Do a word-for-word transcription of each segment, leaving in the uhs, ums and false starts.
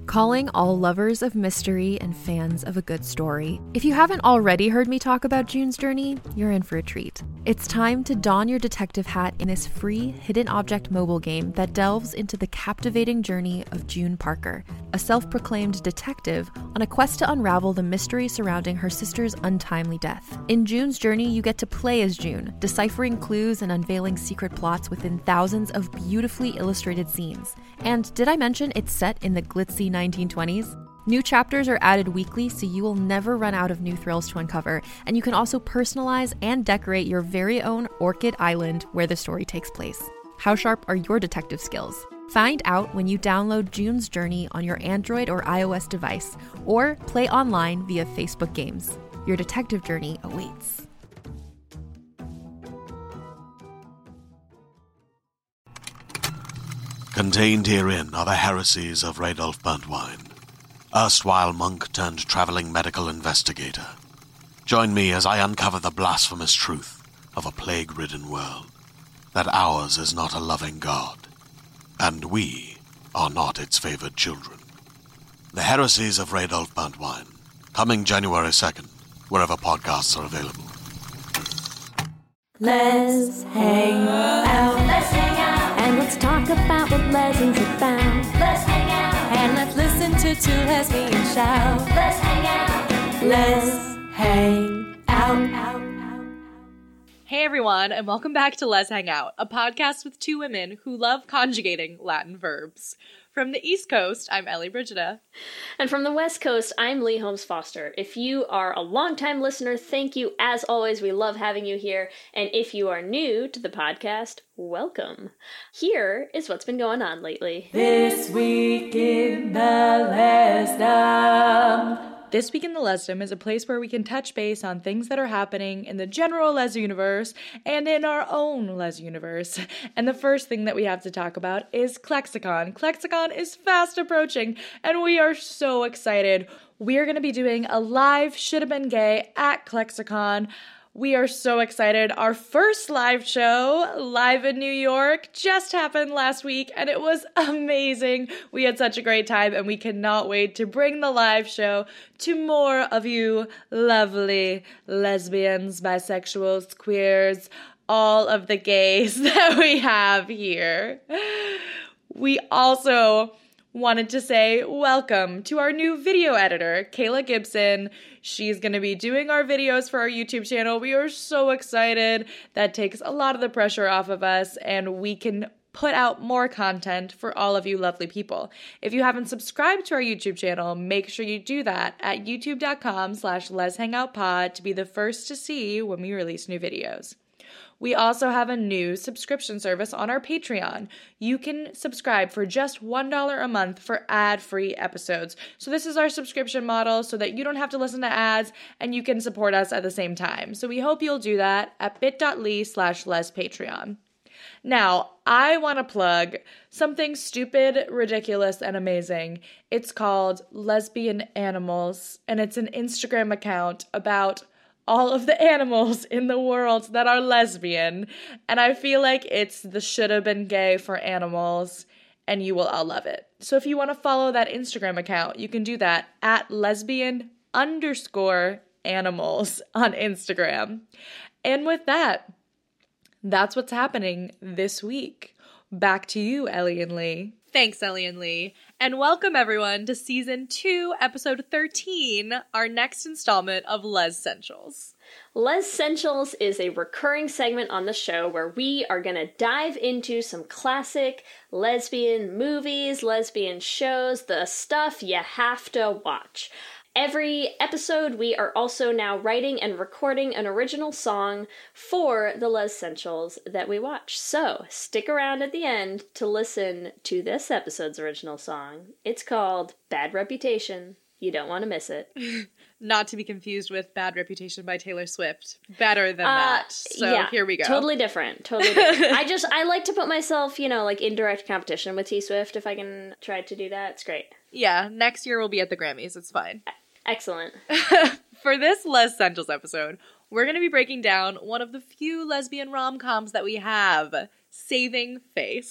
calling all lovers of mystery and fans of a good story. If you haven't already heard me talk about June's Journey, you're in for a treat. It's time to don your detective hat in this free hidden object mobile game that delves into the captivating journey of June Parker, a self-proclaimed detective on a quest to unravel the mystery surrounding her sister's untimely death. In June's Journey, you get to play as June, deciphering clues and unveiling secret plots within thousands of beautifully illustrated scenes. And did I mention it's set in the glitzy nineteen twenties? New chapters are added weekly, so you will never run out of new thrills to uncover, and you can also personalize and decorate your very own Orchid Island where the story takes place. How sharp are your detective skills? Find out when you download June's Journey on your Android or iOS device, or play online via Facebook Games. Your detective journey awaits. Contained herein are the heresies of Radolf Burntwine, erstwhile monk turned traveling medical investigator. Join me as I uncover the blasphemous truth of a plague-ridden world, that ours is not a loving God, and we are not its favored children. The heresies of Radolf Burntwine, coming January second, wherever podcasts are available. Let's hang out. Let's hang out. And let's talk about what lesbians about. Let's hang out. And let's listen to two lesbians shout. Let's hang out. Let's hang out. Hey everyone, and welcome back to Let's Hang Out, a podcast with two women who love conjugating Latin verbs. From the East Coast, I'm Ellie Brigida. And from the West Coast, I'm Lee Holmes Foster. If you are a longtime listener, thank you. As always, we love having you here. And if you are new to the podcast, welcome. Here is what's been going on lately. This week in the Lesdom. This Week in the Lesdom is a place where we can touch base on things that are happening in the general Les universe and in our own Les universe. And the first thing that we have to talk about is Clexicon. Clexicon is fast approaching, and we are so excited. We are going to be doing a live Should Have Been Gay at Clexicon. We are so excited. Our first live show, live in New York, just happened last week, and it was amazing. We had such a great time, and we cannot wait to bring the live show to more of you lovely lesbians, bisexuals, queers, all of the gays that we have here. We also wanted to say welcome to our new video editor, Kayla Gibson. She's going to be doing our videos for our YouTube channel. We are so excited. That takes a lot of the pressure off of us, and we can put out more content for all of you lovely people. If you haven't subscribed to our YouTube channel, make sure you do that at youtube.com slash leshangoutpod to be the first to see when we release new videos. We also have a new subscription service on our Patreon. You can subscribe for just one dollar a month for ad-free episodes. So this is our subscription model so that you don't have to listen to ads and you can support us at the same time. So we hope you'll do that at bit.ly slash lespatreon. Now, I want to plug something stupid, ridiculous, and amazing. It's called Lesbian Animals, and it's an Instagram account about all of the animals in the world that are lesbian, and I feel like it's the should have been gay for animals, and you will all love it. So if you want to follow that Instagram account, you can do that at lesbian underscore animals on Instagram. And with that, that's what's happening this week. Back to you, Ellie and Lee. Thanks, Ellie and Lee. And welcome, everyone, to Season two, Episode thirteen, our next installment of Les Essentials. Les Essentials is a recurring segment on the show where we are going to dive into some classic lesbian movies, lesbian shows, the stuff you have to watch. Every episode, we are also now writing and recording an original song for the Les Essentials that we watch. So, stick around at the end to listen to this episode's original song. It's called Bad Reputation. You don't want to miss it. Not to be confused with Bad Reputation by Taylor Swift. Better than uh, that. So, yeah, here we go. Totally different. Totally different. I just, I like to put myself, you know, like in direct competition with T Swift. If I can try to do that, it's great. Yeah, next year we'll be at the Grammys. It's fine. Excellent. For this Les Essentials episode, we're going to be breaking down one of the few lesbian rom-coms that we have, Saving Face.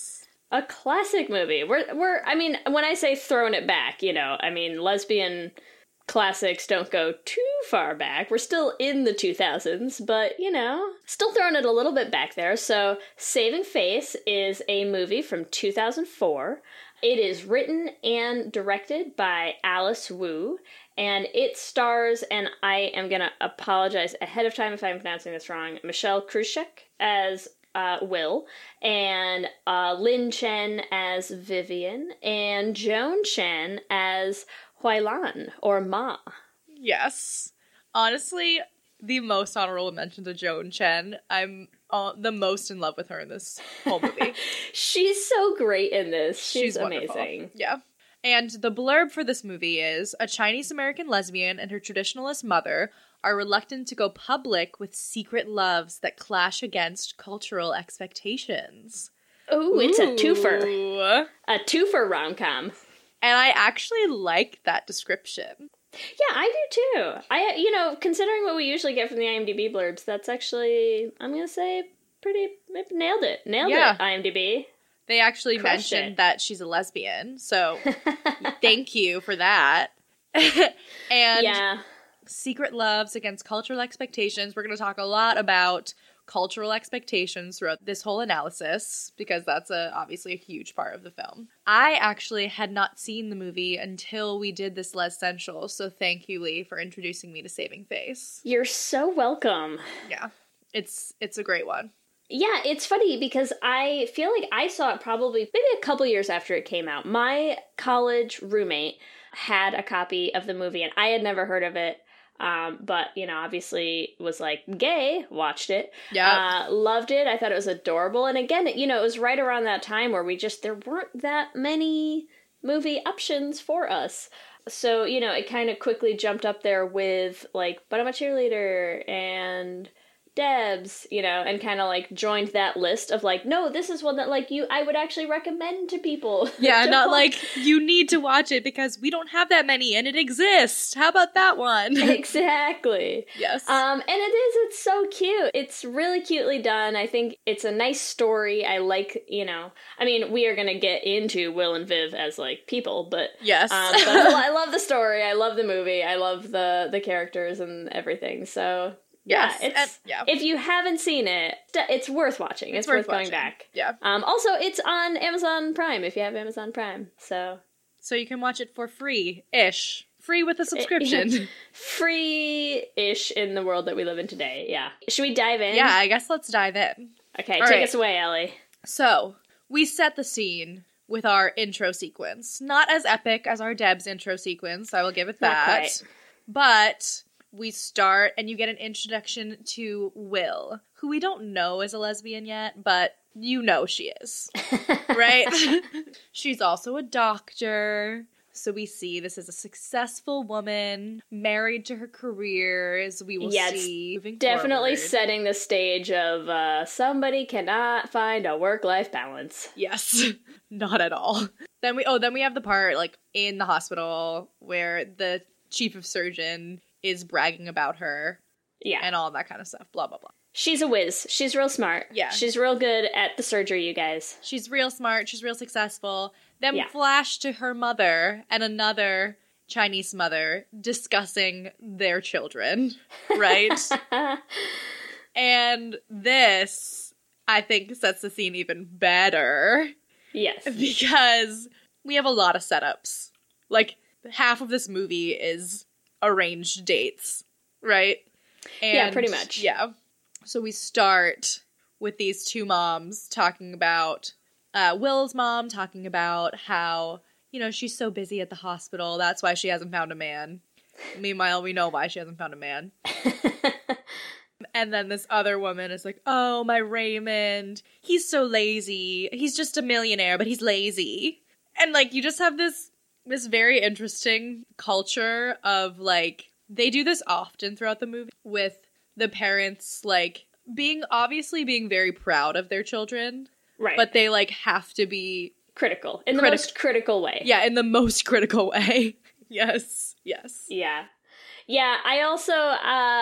A classic movie. We're, we're, I mean, when I say throwing it back, you know, I mean, lesbian classics don't go too far back. We're still in the two thousands, but, you know, still throwing it a little bit back there. So, Saving Face is a movie from two thousand four. It is written and directed by Alice Wu, and it stars, and I am going to apologize ahead of time if I'm pronouncing this wrong, Michelle Krusiek as Uh, Will, and uh, Lin Chen as Vivian, and Joan Chen as Huailan, or Ma. Yes. Honestly, the most honorable mention to Joan Chen. I'm uh, the most in love with her in this whole movie. She's so great in this. She's, She's wonderful. amazing. Yeah. And the blurb for this movie is, a Chinese-American lesbian and her traditionalist mother are reluctant to go public with secret loves that clash against cultural expectations. Ooh, it's a twofer. Ooh. A twofer rom-com. And I actually like that description. Yeah, I do too. I, you know, considering what we usually get from the IMDb blurbs, that's actually, I'm gonna say, pretty, nailed it. Nailed Yeah. it, IMDb. They actually Crushed mentioned it. that she's a lesbian, so thank you for that. And Yeah. secret loves against cultural expectations. We're going to talk a lot about cultural expectations throughout this whole analysis, because that's a, obviously a huge part of the film. I actually had not seen the movie until we did this Les Central, so thank you, Lee, for introducing me to Saving Face. You're so welcome. Yeah, it's it's a great one. Yeah, it's funny because I feel like I saw it probably maybe a couple years after it came out. My college roommate had a copy of the movie, and I had never heard of it. Um, but, you know, obviously was like gay, watched it, Yeah. uh, loved it. I thought it was adorable. And again, you know, it was right around that time where we just, there weren't that many movie options for us. So, you know, it kind of quickly jumped up there with like, But I'm a Cheerleader and Debs, you know, and kind of like joined that list of like, no, this is one that like you, I would actually recommend to people. Yeah, to not watch. like, you need to watch it because we don't have that many and it exists. How about that one? Exactly. Yes. Um, and it is, it's so cute. It's really cutely done. I think it's a nice story. I like, you know, I mean, we are going to get into Will and Viv as like people, but Yes. um, but I love the story. I love the movie. I love the, the characters and everything. So yeah, Yes, it's, and- yeah. if you haven't seen it, it's worth watching. It's, It's worth, worth going watching. back. Yeah. Um, also, it's on Amazon Prime if you have Amazon Prime. So So you can watch it for free-ish. Free with a subscription. free-ish in the world that we live in today. Yeah. Should we dive in? Yeah, I guess let's dive in. Okay, All take right. us away, Ellie. So, we set the scene with our intro sequence. Not as epic as our Debs intro sequence, I will give it Not that. quite. But we start and you get an introduction to Will, who we don't know is a lesbian yet, but you know she is. Right? She's also a doctor. So we see this is a successful woman, married to her career, as we will Yeah, it's see moving Definitely forward. setting the stage of uh, somebody cannot find a work-life balance. Yes, not at all. Then we oh then we have the part like in the hospital where the chief of surgeon is bragging about her Yeah. and all that kind of stuff. Blah blah blah. She's a whiz. She's real smart. Yeah. She's real good at the surgery, you guys. She's real smart. She's real successful. Then Yeah. flash to her mother and another Chinese mother discussing their children, right? And this, I think, sets the scene even better. Yes. Because we have a lot of setups. Like, half of this movie is arranged dates, right? And, Yeah, pretty much. Yeah. So we start with these two moms talking about, uh, Will's mom talking about how, you know, she's so busy at the hospital, that's why she hasn't found a man. Meanwhile, we know why she hasn't found a man. And then this other woman is like, oh, my Raymond, he's so lazy. He's just a millionaire, but he's lazy. And, like, you just have this this very interesting culture of, like, they do this often throughout the movie with the parents, like, being, obviously being very proud of their children. Right. But they, like, have to be, critical. In the Critic- most critical way. yeah, in the most critical way. Yes, yes. Yeah. Yeah, I also, uh,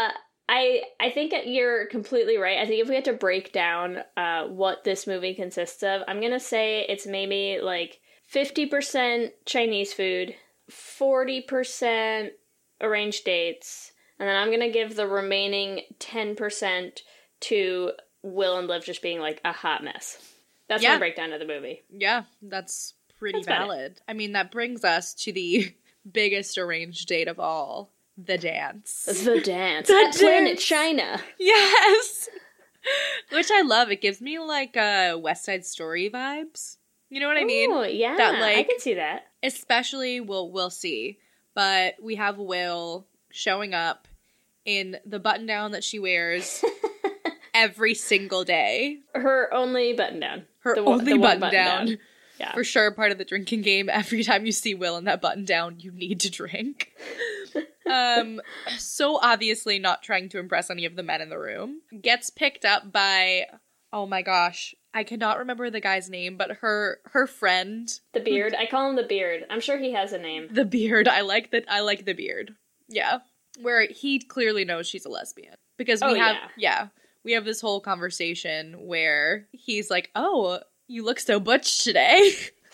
I I think you're completely right. I think if we had to break down uh, what this movie consists of, I'm going to say it's maybe like fifty percent Chinese food, forty percent arranged dates, and then I'm going to give the remaining ten percent to Will and Liv just being like a hot mess. That's Yeah. my breakdown of the movie. Yeah, that's pretty That's about it. valid. I mean, that brings us to the biggest arranged date of all, the dance. The dance The at Planet dance. China. Yes! Which I love. It gives me, like, uh, West Side Story vibes. You know what I mean? Oh, yeah. That, I like- can see that. Especially, we'll, we'll see. But we have Will showing up in the button-down that she wears every single day. Her only button down. Her The one- only the one button-down. button-down. Yeah. For sure, part of the drinking game. Every time you see Will in that button down, you need to drink. um, so obviously not trying to impress any of the men in the room. Gets picked up by, oh my gosh, I cannot remember the guy's name, but her her friend, The beard. I call him the beard. I'm sure he has a name. the beard. I like that. I like the beard. Yeah, where he clearly knows she's a lesbian because we Oh, have yeah. yeah we have this whole conversation where he's like, oh, you look so butch today.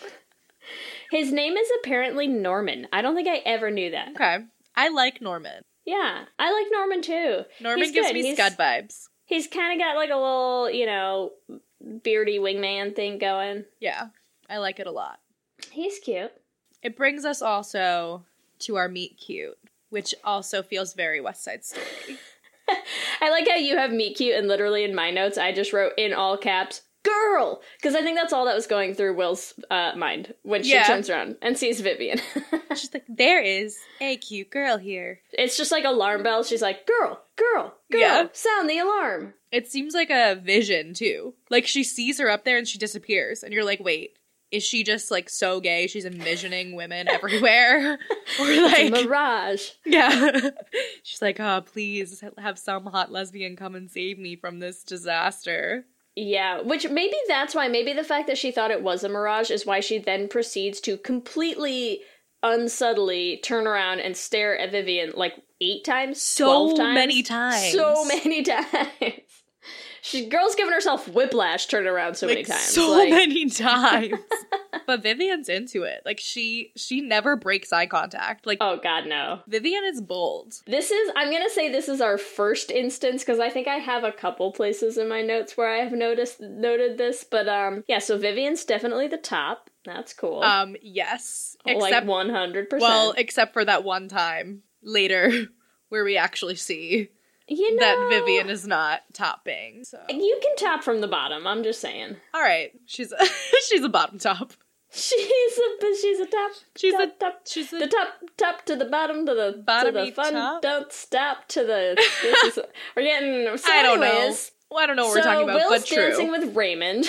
His name is apparently Norman. I don't think I ever knew that. Okay. I like Norman. Yeah, I like Norman too. Norman He's gives good. me He's- Scud vibes. He's kind of got like a little, you know, beardy wingman thing going. Yeah. I like it a lot. He's cute. It brings us also to our meet cute, which also feels very West Side Story. I like how you have meet cute, and literally in my notes, I just wrote in all caps, girl! Because I think that's all that was going through Will's uh, mind when she Yeah. turns around and sees Vivian. She's like, there is a cute girl here. It's just like alarm bells. She's like, girl, girl, girl, Yeah. sound the alarm. It seems like a vision, too. Like, she sees her up there and she disappears. And you're like, wait, is she just, like, so gay she's envisioning women everywhere? Or, It's a like, mirage. yeah. She's like, oh, please have some hot lesbian come and save me from this disaster. Yeah, which maybe that's why, maybe the fact that she thought it was a mirage is why she then proceeds to completely unsubtly turn around and stare at Vivian like eight times, So twelve times. many times. So many times. She girl's giving herself whiplash turning around so Like, many times. so like, many times. But Vivian's into it. Like, she she never breaks eye contact. Like, oh god, no. Vivian is bold. This is, I'm gonna say this is our first instance, because I think I have a couple places in my notes where I have noticed, noted this, but um, yeah, so Vivian's definitely the top. That's cool. Um, yes. like Except, one hundred percent. well, except for that one time later where we actually see you know, that Vivian is not topping. So, you can top from the bottom, I'm just saying. all right, she's a, she's a bottom top. She's a, she's a top, She's top, a- top, she's a- the top, top to the bottom, to the, to the Bottomy fun, top? don't stop, to the, this is, we're getting, so I don't know. anyways, Well, I don't know what so we're talking about, Will's but true. dancing with Raymond.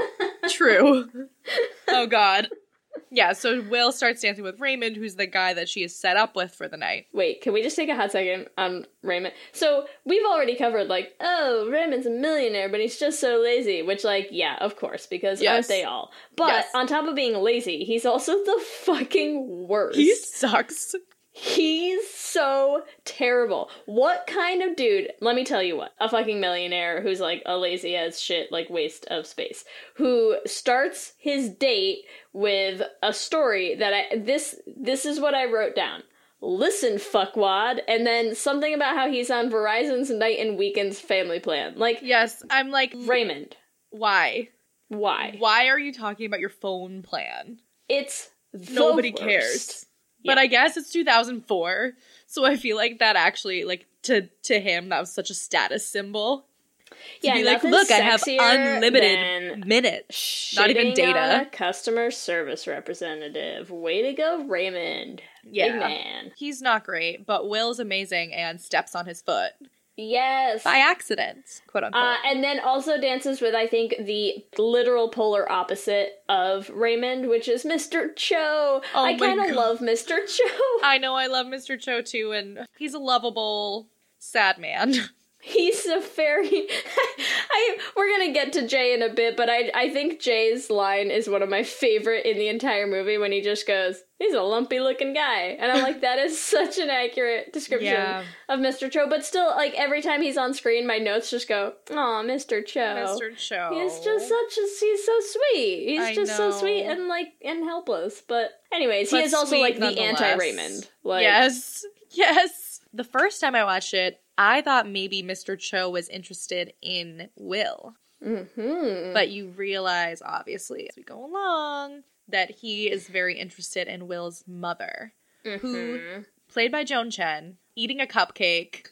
True. Oh, God. Yeah, so Will starts dancing with Raymond, who's the guy that she is set up with for the night. Wait, can we just take a hot second on Raymond? So, we've already covered, like, oh, Raymond's a millionaire, but he's just so lazy. Which, like, yeah, of course, because Yes. aren't they all? But, Yes. on top of being lazy, he's also the fucking worst. He sucks. He's so terrible. What kind of dude, let me tell you what, a fucking millionaire who's like a lazy as shit, like waste of space, who starts his date with a story that I, this, this is what I wrote down. Listen, fuckwad, and then something about how he's on Verizon's night and weekends family plan. Like, Yes, I'm like, Raymond, why? why? Why are you talking about your phone plan? It's the Nobody worst. cares. Yeah. But I guess it's two thousand four, so I feel like that actually, like, to to him, that was such a status symbol. To Yeah, be like, nothing's look, I have sexier unlimited than minutes. Not even shitting on data. a customer service representative. Way to go, Raymond. Yeah. Big man. He's not great, but Will's amazing and steps on his foot. Yes. By accident, quote unquote. Uh, and then also dances with, I think, the literal polar opposite of Raymond, which is Mister Cho. Oh I my kind of God. love Mister Cho. I know I love Mister Cho too, and he's a lovable, sad man. He's a very... I, we're gonna get to Jay in a bit, but I I think Jay's line is one of my favorite in the entire movie when he just goes, he's a lumpy-looking guy. And I'm like, that is such an accurate description Yeah. of Mister Cho. But still, like, every time he's on screen, my notes just go, aw, Mister Cho. Mister Cho. He's just such a... He's so sweet. He's I just so know. sweet and, like, and helpless. But anyways, he But is also, sweet like, the nonetheless. anti-Raymond. Like, Yes. Yes. The first time I watched it, I thought maybe Mister Cho was interested in Will. Mm-hmm. But you realize, obviously, as we go along, that he is very interested in Will's mother, Mm-hmm. who, played by Joan Chen, eating a cupcake.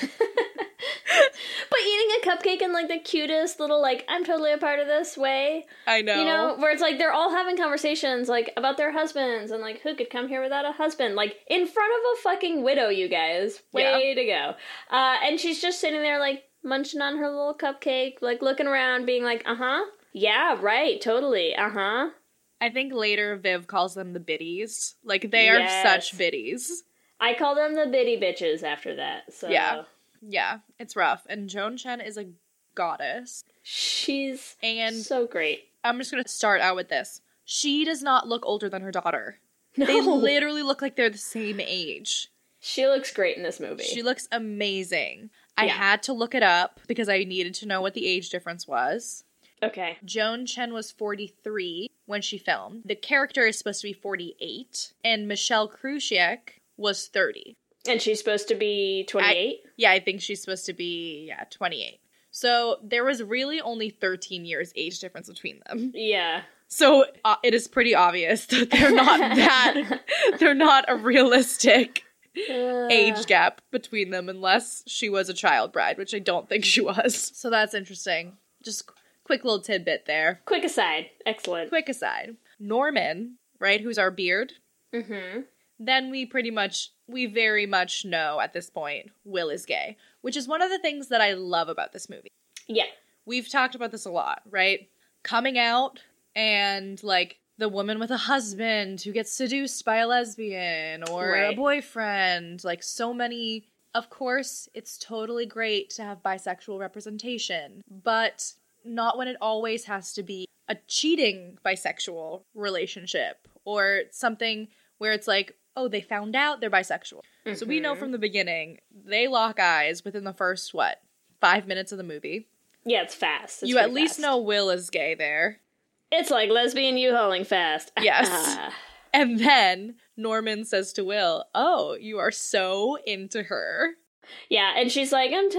But eating a cupcake in, like, the cutest little, like, I'm totally a part of this way. I know. You know, where it's like they're all having conversations, like, about their husbands and, like, who could come here without a husband? Like, in front of a fucking widow, you guys. Way to go. Uh, and she's just sitting there, like, munching on her little cupcake, like, looking around, being like, uh-huh. Yeah, right, totally, uh-huh. I think later Viv calls them the biddies. Like, they are Yes. such biddies. I call them the bitty bitches after that, so... Yeah. Yeah, it's rough. And Joan Chen is a goddess. She's And so great. I'm just going to start out with this. She does not look older than her daughter. No. They literally look like they're the same age. She looks great in this movie. She looks amazing. I Yeah. had to look it up because I needed to know what the age difference was. Okay. Joan Chen was forty-three when she filmed. The character is supposed to be forty-eight. And Michelle Krusiek was thirty. And she's supposed to be twenty-eight? I, yeah, I think she's supposed to be, yeah, twenty-eight. So there was really only thirteen years age difference between them. Yeah. So uh, it is pretty obvious that they're not that, they're not a realistic Uh, age gap between them unless she was a child bride, which I don't think she was. So that's interesting. Just qu- quick little tidbit there. Quick aside. Excellent. Quick aside. Norman, right, who's our beard, Mm-hmm. then we pretty much, we very much know at this point Will is gay, which is one of the things that I love about this movie. Yeah. We've talked about this a lot, right? Coming out and, like, the woman with a husband who gets seduced by a lesbian or Right. a boyfriend, like, so many. Of course, it's totally great to have bisexual representation, but not when it always has to be a cheating bisexual relationship or something where it's like, oh, they found out they're bisexual. Mm-hmm. So we know from the beginning, they lock eyes within the first, what, five minutes of the movie. Yeah, it's fast. It's You at pretty least fast. know Will is gay there. It's like lesbian U-hauling fast. Yes. And then Norman says to Will, oh, you are so into her. Yeah, and she's like, I'm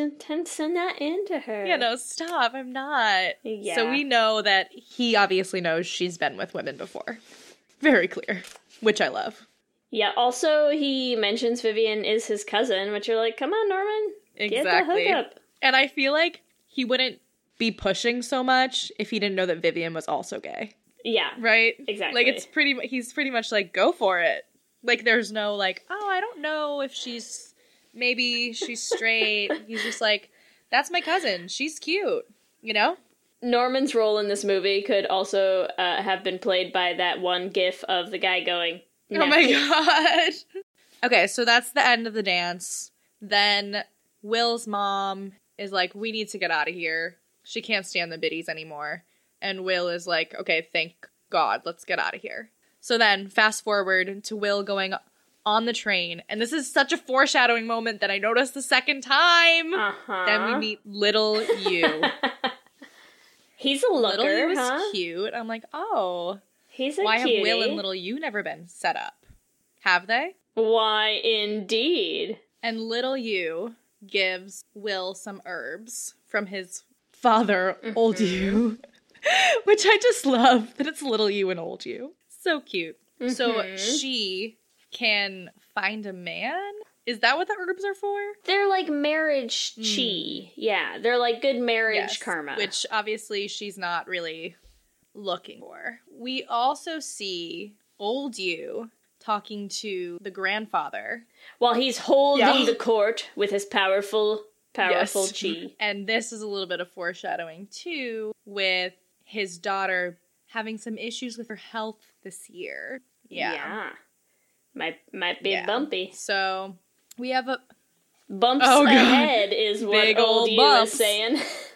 so not into her. Yeah, no, stop, I'm not. Yeah. So we know that he obviously knows she's been with women before. Very clear, which I love. Yeah, also he mentions Vivian is his cousin, which you're like, come on, Norman. Exactly. Get the hookup. And I feel like he wouldn't be pushing so much if he didn't know that Vivian was also gay. Yeah. Right? Exactly. Like, it's pretty, he's pretty much like, go for it. Like, there's no, like, oh, I don't know if she's, maybe she's straight. He's just like, that's my cousin. She's cute. You know? Norman's role in this movie could also uh, have been played by that one gif of the guy going, Oh my "Nice." god. Okay, so that's the end of the dance. Then Will's mom is like, we need to get out of here. She can't stand the biddies anymore. And Will is like, okay, thank God, let's get out of here. So then, fast forward to Will going on the train. And this is such a foreshadowing moment that I noticed the second time. Uh-huh. Then we meet little you. He's a looker, Little you is huh? cute. I'm like, oh, He's a why cutie. have Will and little you never been set up? Have they? Why, indeed. And little you gives Will some herbs from his father, old you. Which I just love that it's little you and old you. So cute. So Mhm. she can find a man? Is that what the herbs are for? They're like marriage chi. Yeah, they're like good marriage Yes, karma. which obviously she's not really looking for. We also see old you talking to the grandfather. While he's holding Yeah. the court with his powerful, powerful Yes. chi. And this is a little bit of foreshadowing, too, with his daughter having some issues with her health this year. Yeah. Yeah. Might, might be Yeah. bumpy. So we have a Bumps Oh, God. ahead is what Big old old you bumps. is saying.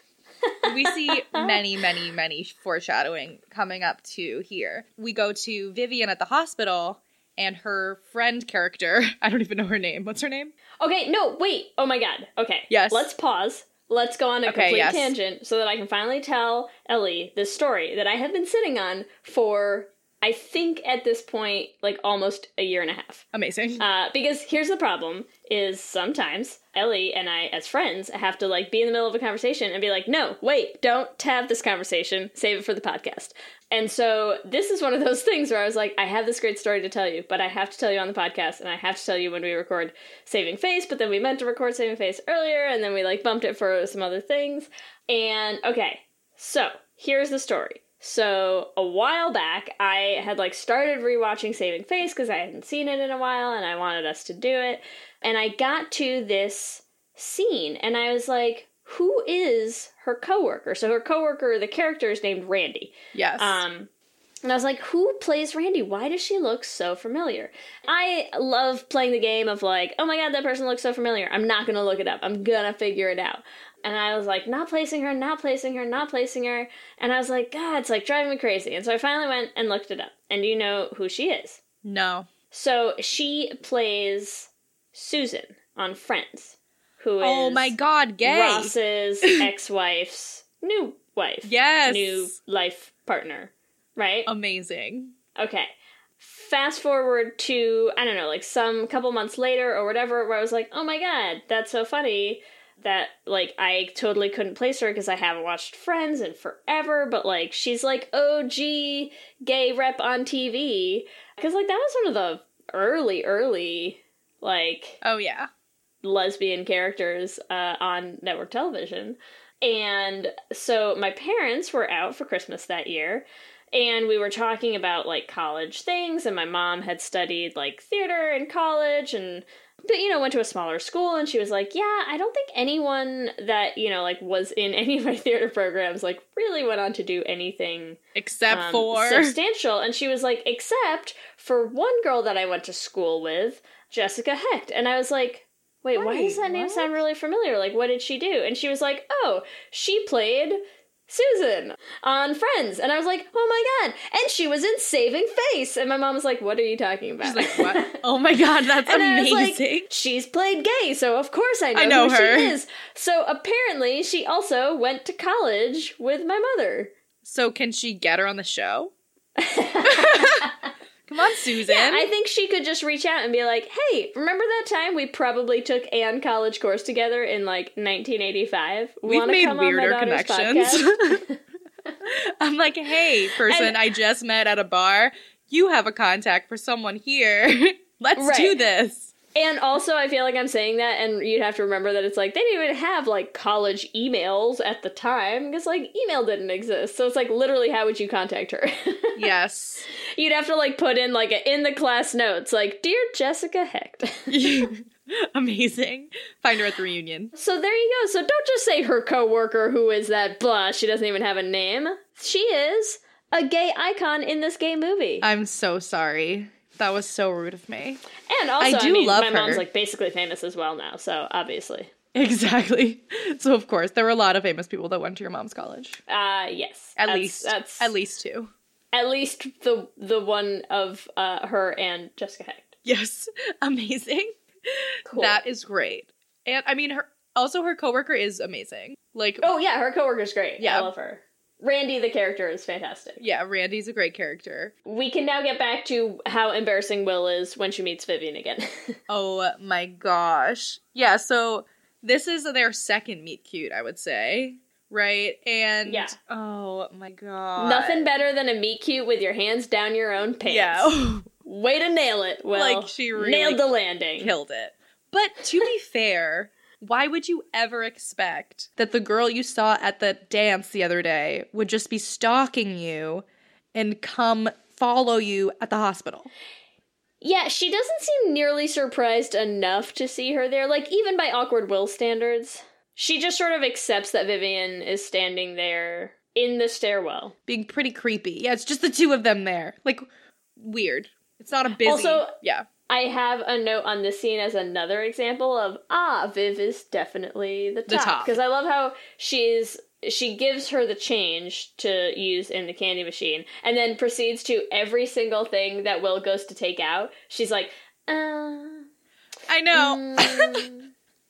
We see many, many, many foreshadowing coming up to here. We go to Vivian at the hospital, and her friend character, I don't even know her name. What's her name? Okay, no, wait. Oh my god. Okay. Yes. Let's pause. Let's go on a Okay, complete yes. tangent so that I can finally tell Ellie this story that I have been sitting on for, I think at this point, like almost a year and a half. Amazing. Uh, because here's the problem, is sometimes Ellie and I, as friends, have to, like, be in the middle of a conversation and be like, no, wait, don't have this conversation, save it for the podcast. And so this is one of those things where I was like, I have this great story to tell you, but I have to tell you on the podcast, and I have to tell you when we record Saving Face, but then we meant to record Saving Face earlier, and then we, like, bumped it for some other things. And, okay, so, here's the story. So, a while back, I had, like, started rewatching Saving Face because I hadn't seen it in a while, and I wanted us to do it. And I got to this scene, and I was like, who is her coworker? So her coworker, the character, is named Randy. Yes. Um, and I was like, who plays Randy? Why does she look so familiar? I love playing the game of, like, oh my god, that person looks so familiar. I'm not going to look it up. I'm going to figure it out. And I was like, not placing her, not placing her, not placing her. And I was like, God, it's like driving me crazy. And so I finally went and looked it up. And do you know who she is? No. So she plays Susan on Friends, who is Oh my god, gay. Ross's ex-wife's new wife. Yes. New life partner, right? Amazing. Okay. Fast forward to, I don't know, like some couple months later or whatever, where I was like, oh my god, that's so funny. That, like, I totally couldn't place her because I haven't watched Friends in forever, but, like, she's, like, O G gay rep on T V. Because, like, that was one of the early, early, like... Oh, yeah. lesbian characters uh, on network television. And so my parents were out for Christmas that year, and we were talking about, like, college things, and my mom had studied, like, theater in college, and... but, you know, went to a smaller school, and she was like, yeah, I don't think anyone that, you know, like, was in any of my theater programs, like, really went on to do anything... Except um, for... substantial. And she was like, except for one girl that I went to school with, Jessica Hecht. And I was like, wait, why Wait, does that name what? sound really familiar? Like, what did she do? And she was like, oh, she played... Susan on Friends. And I was like, oh my god. And she was in Saving Face. And my mom was like, what are you talking about? She's like, what? Oh my god, that's and I was amazing. like, she's played gay, so of course I know, I know who her. she is. So apparently she also went to college with my mother. So can she get her on the show? Come on, Susan. Yeah, I think she could just reach out and be like, hey, remember that time we probably took an college course together in, like, nineteen eighty-five? We've Wanna made come on my weirder daughter's connections. podcast? I'm like, hey, person And- I just met at a bar, you have a contact for someone here. Let's Right. do this. And also, I feel like I'm saying that, and you'd have to remember that it's like, they didn't even have, like, college emails at the time, because, like, email didn't exist. So it's like, literally, how would you contact her? Yes. You'd have to, like, put in, like, a in the class notes, like, Dear Jessica Hecht. Amazing. Find her at the reunion. So there you go. So don't just say her coworker who is that blah, she doesn't even have a name. She is a gay icon in this gay movie. I'm so sorry. That was so rude of me. And also, I I, do mean, love my her. mom's, like, basically famous as well now, so obviously. Exactly. So, of course, there were a lot of famous people that went to your mom's college. Uh, yes. At That's- least. That's At least two. At least the the one of uh, her and Jessica Hecht. Yes. Amazing. Cool. That is great. And, I mean, her also her coworker is amazing. Like, Oh, yeah, her coworker's great. Yeah. I love her. Randy, the character, is fantastic. yeah, Randy's a great character. We can now get back to how embarrassing Will is when she meets Vivian again. Oh my gosh. Yeah, so this is their second meet cute, I would say. Right? And Yeah. oh my god. Nothing better than a meet cute with your hands down your own pants. Yeah. Way to nail it, Will. Like, she really nailed the landing. Killed it. But to be fair, why would you ever expect that the girl you saw at the dance the other day would just be stalking you and come follow you at the hospital? Yeah, she doesn't seem nearly surprised enough to see her there, like, even by awkward Will standards. She just sort of accepts that Vivian is standing there in the stairwell. Being pretty creepy. Yeah, it's just the two of them there. Like, weird. It's not a busy... Also, yeah. I have a note on this scene as another example of, ah, Viv is definitely the The top. top. Because I love how she's, she gives her the change to use in the candy machine, and then proceeds to every single thing that Will goes to take out. She's like, uh... I know. Mm,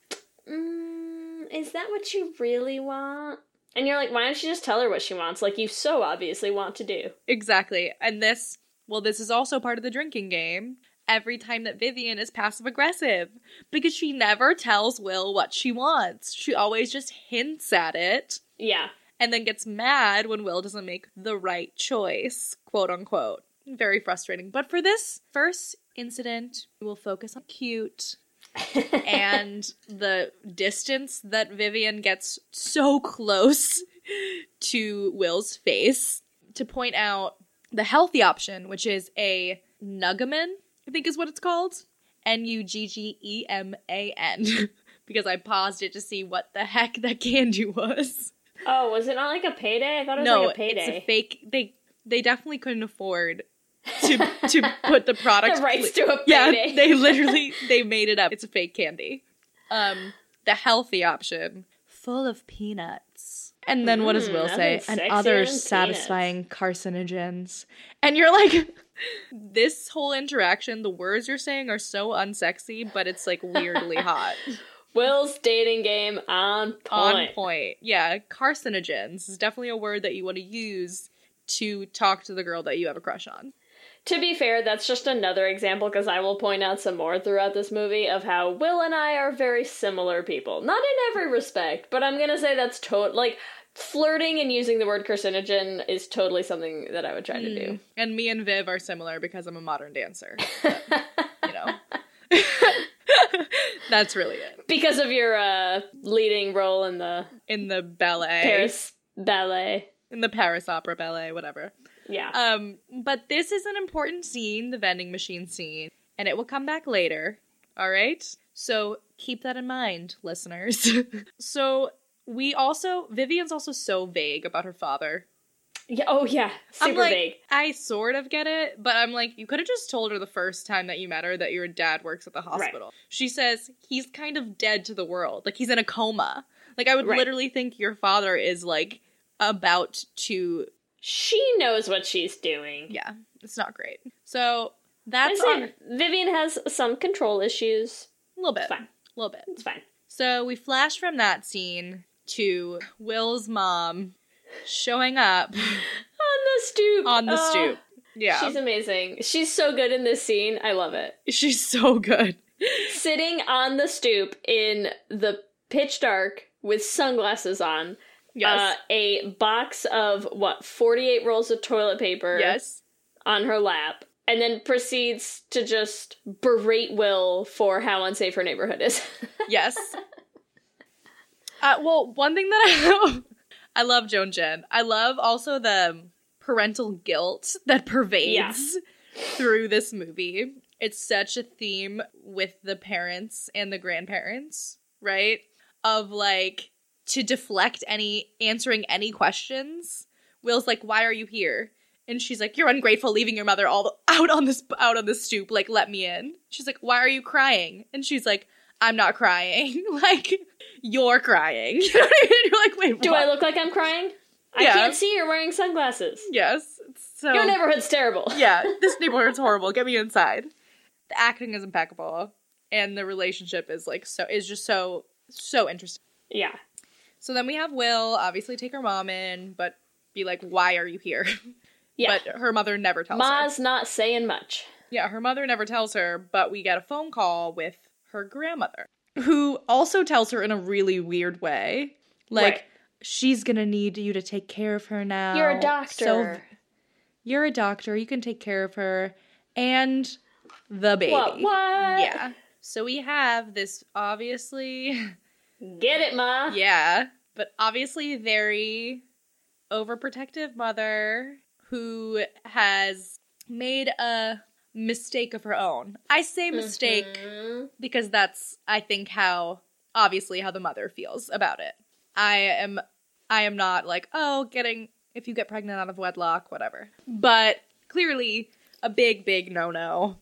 mm, is that what you really want? And you're like, why don't you just tell her what she wants, like you so obviously want to do? Exactly. And this, well, this is also part of the drinking game. Every time that Vivian is passive-aggressive. Because she never tells Will what she wants. She always just hints at it. Yeah. And then gets mad when Will doesn't make the right choice, quote unquote. Very frustrating. But for this first incident, we will focus on cute and the distance that Vivian gets so close to Will's face to point out the healthy option, which is a Nuggaman, I think is what it's called. N U G G E M A N. Because I paused it to see what the heck that candy was. Oh, was it not like a payday? I thought it was No, like a payday. it's a fake. They they definitely couldn't afford to to put the product the rights to a Yeah, payday. they literally they made it up. It's a fake candy. Um, the healthy option, full of peanuts. And then what does Will Mm, say? nothing And sexier other than satisfying carcinogens. And you're like, this whole interaction, the words you're saying are so unsexy, but it's like weirdly hot. Will's dating game on point. On point. Yeah, carcinogens is definitely a word that you want to use to talk to the girl that you have a crush on. To be fair, that's just another example, because I will point out some more throughout this movie of how Will and I are very similar people. Not in every respect, but I'm gonna say that's total. Like, flirting and using the word carcinogen is totally something that I would try to do. And me and Viv are similar because I'm a modern dancer. You know. That's really it. Because of your uh, leading role in the In the ballet. Paris ballet. In the Paris Opera Ballet, whatever. Yeah. Um, but this is an important scene, the vending machine scene, and it will come back later, all right? So keep that in mind, listeners. So we also, Vivian's also so vague about her father. Yeah. Oh, yeah. Super I'm like, vague. I sort of get it, but I'm like, you could have just told her the first time that you met her that your dad works at the hospital. Right. She says he's kind of dead to the world. Like, he's in a coma. Like, I would Right. literally think your father is, like, about to... She knows what she's doing. Yeah, it's not great. So, that's I on... say Vivian has some control issues. A little bit. It's fine. A little bit. It's fine. So, we flash from that scene to Will's mom showing up On the stoop. on the Oh, stoop. Yeah. She's amazing. She's so good in this scene. I love it. She's so good. Sitting on the stoop in the pitch dark with sunglasses on. Yes. Uh, a box of, what, forty-eight rolls of toilet paper. Yes. On her lap. And then proceeds to just berate Will for how unsafe her neighborhood is. Yes. Uh, well, one thing that I I love Joan Jen. I love also the parental guilt that pervades yeah. through this movie. It's such a theme with the parents and the grandparents, right? Of like, to deflect any, answering any questions. Will's like, why are you here? And she's like, you're ungrateful, leaving your mother all the, out on this out on the stoop. Like, let me in. She's like, why are you crying? And she's like, I'm not crying. Like, you're crying. You know what I mean? You're like, wait, Do what? I look like I'm crying? Yeah. I can't see you're wearing sunglasses. Yes. So Your neighborhood's terrible. yeah, this neighborhood's horrible. Get me inside. The acting is impeccable, and the relationship is like so is just so so interesting. Yeah. So then we have Will obviously take her mom in, but be like, "Why are you here?" Yeah. But her mother never tells her. Ma's not saying much. Yeah, her mother never tells her, but we get a phone call with her grandmother, who also tells her in a really weird way, like, Right. she's gonna need you to take care of her now. You're a doctor. So you're a doctor. You can take care of her and the baby. What? What? Yeah. So we have this obviously, Get it, Ma. yeah, but obviously very overprotective mother who has made a mistake of her own. I say mistake Mm-hmm. because that's, I think, how, obviously, how the mother feels about it. I am, I am not like, oh, getting, if you get pregnant out of wedlock, whatever. But clearly, a big, big no-no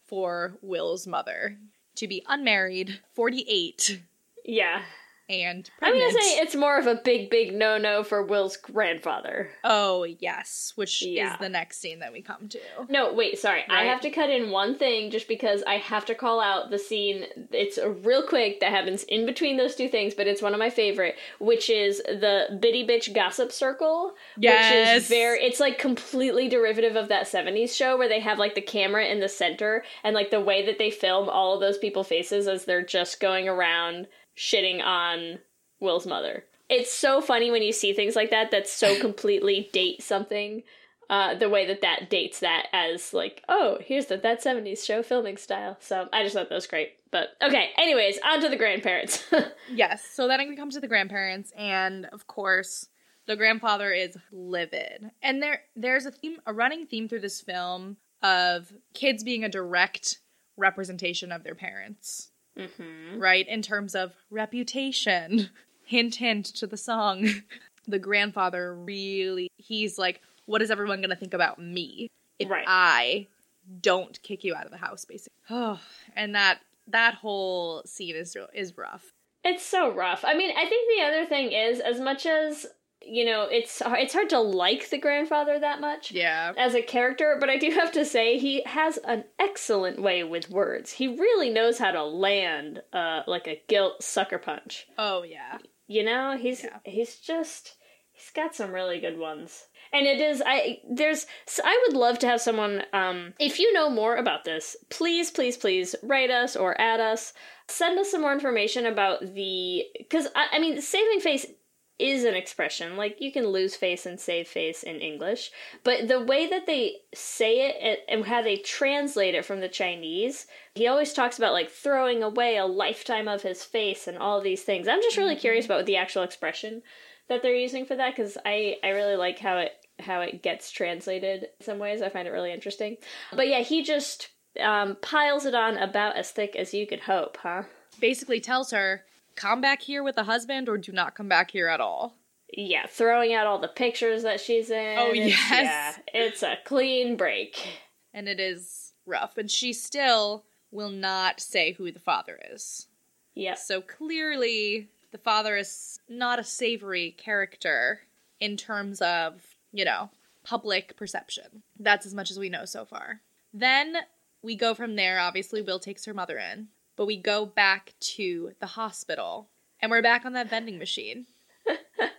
for Will's mother to be unmarried, forty-eight, Yeah. and I'm pregnant. gonna say it's more of a big, big no-no for Will's grandfather. Oh, yes, which Yeah. is the next scene that we come to. No, wait, sorry. I Right. have to cut in one thing just because I have to call out the scene. It's a real quick that happens in between those two things, but it's one of my favorite, which is the Bitty Bitch Gossip Circle. Yes. Which is very, it's like completely derivative of that seventies show where they have like the camera in the center and like the way that they film all of those people's faces as they're just going around shitting on Will's mother. It's so funny when you see things like that that so completely date something. Uh, the way that that dates that as like, oh, here's the that seventies show filming style. So I just thought that was great. But okay, anyways, on to the grandparents. Yes, so then we come to the grandparents, and of course, the grandfather is livid. And there, there's a theme, a running theme through this film of kids being a direct representation of their parents. Mm-hmm. Right? In terms of reputation. Hint, hint to the song. The grandfather really, he's like, what is everyone going to think about me if Right. I don't kick you out of the house, basically? Oh, and that that whole scene is is rough. It's so rough. I mean, I think the other thing is, as much as, you know, it's it's hard to like the grandfather that much. Yeah. As a character, but I do have to say he has an excellent way with words. He really knows how to land uh, like a guilt sucker punch. Oh, yeah. You know, he's Yeah. he's just he's got some really good ones. And it is I there's I would love to have someone um if you know more about this, please please please write us or add us. Send us some more information about the cuz I, I mean saving face is an expression. Like, you can lose face and save face in English, but the way that they say it and how they translate it from the Chinese, he always talks about, like, throwing away a lifetime of his face and all of these things. I'm just really curious about the actual expression that they're using for that, because I, I really like how it how it gets translated in some ways. I find it really interesting. But yeah, he just um, piles it on about as thick as you could hope, huh? Basically tells her, come back here with a husband or do not come back here at all. Yeah, throwing out all the pictures that she's in. Oh, It's- yes. Yeah, it's a clean break. And it is rough. And she still will not say who the father is. Yep. So clearly, the father is not a savory character in terms of, you know, public perception. That's as much as we know so far. Then we go from there. Obviously, Will takes her mother in. But we go back to the hospital. And we're back on that vending machine. I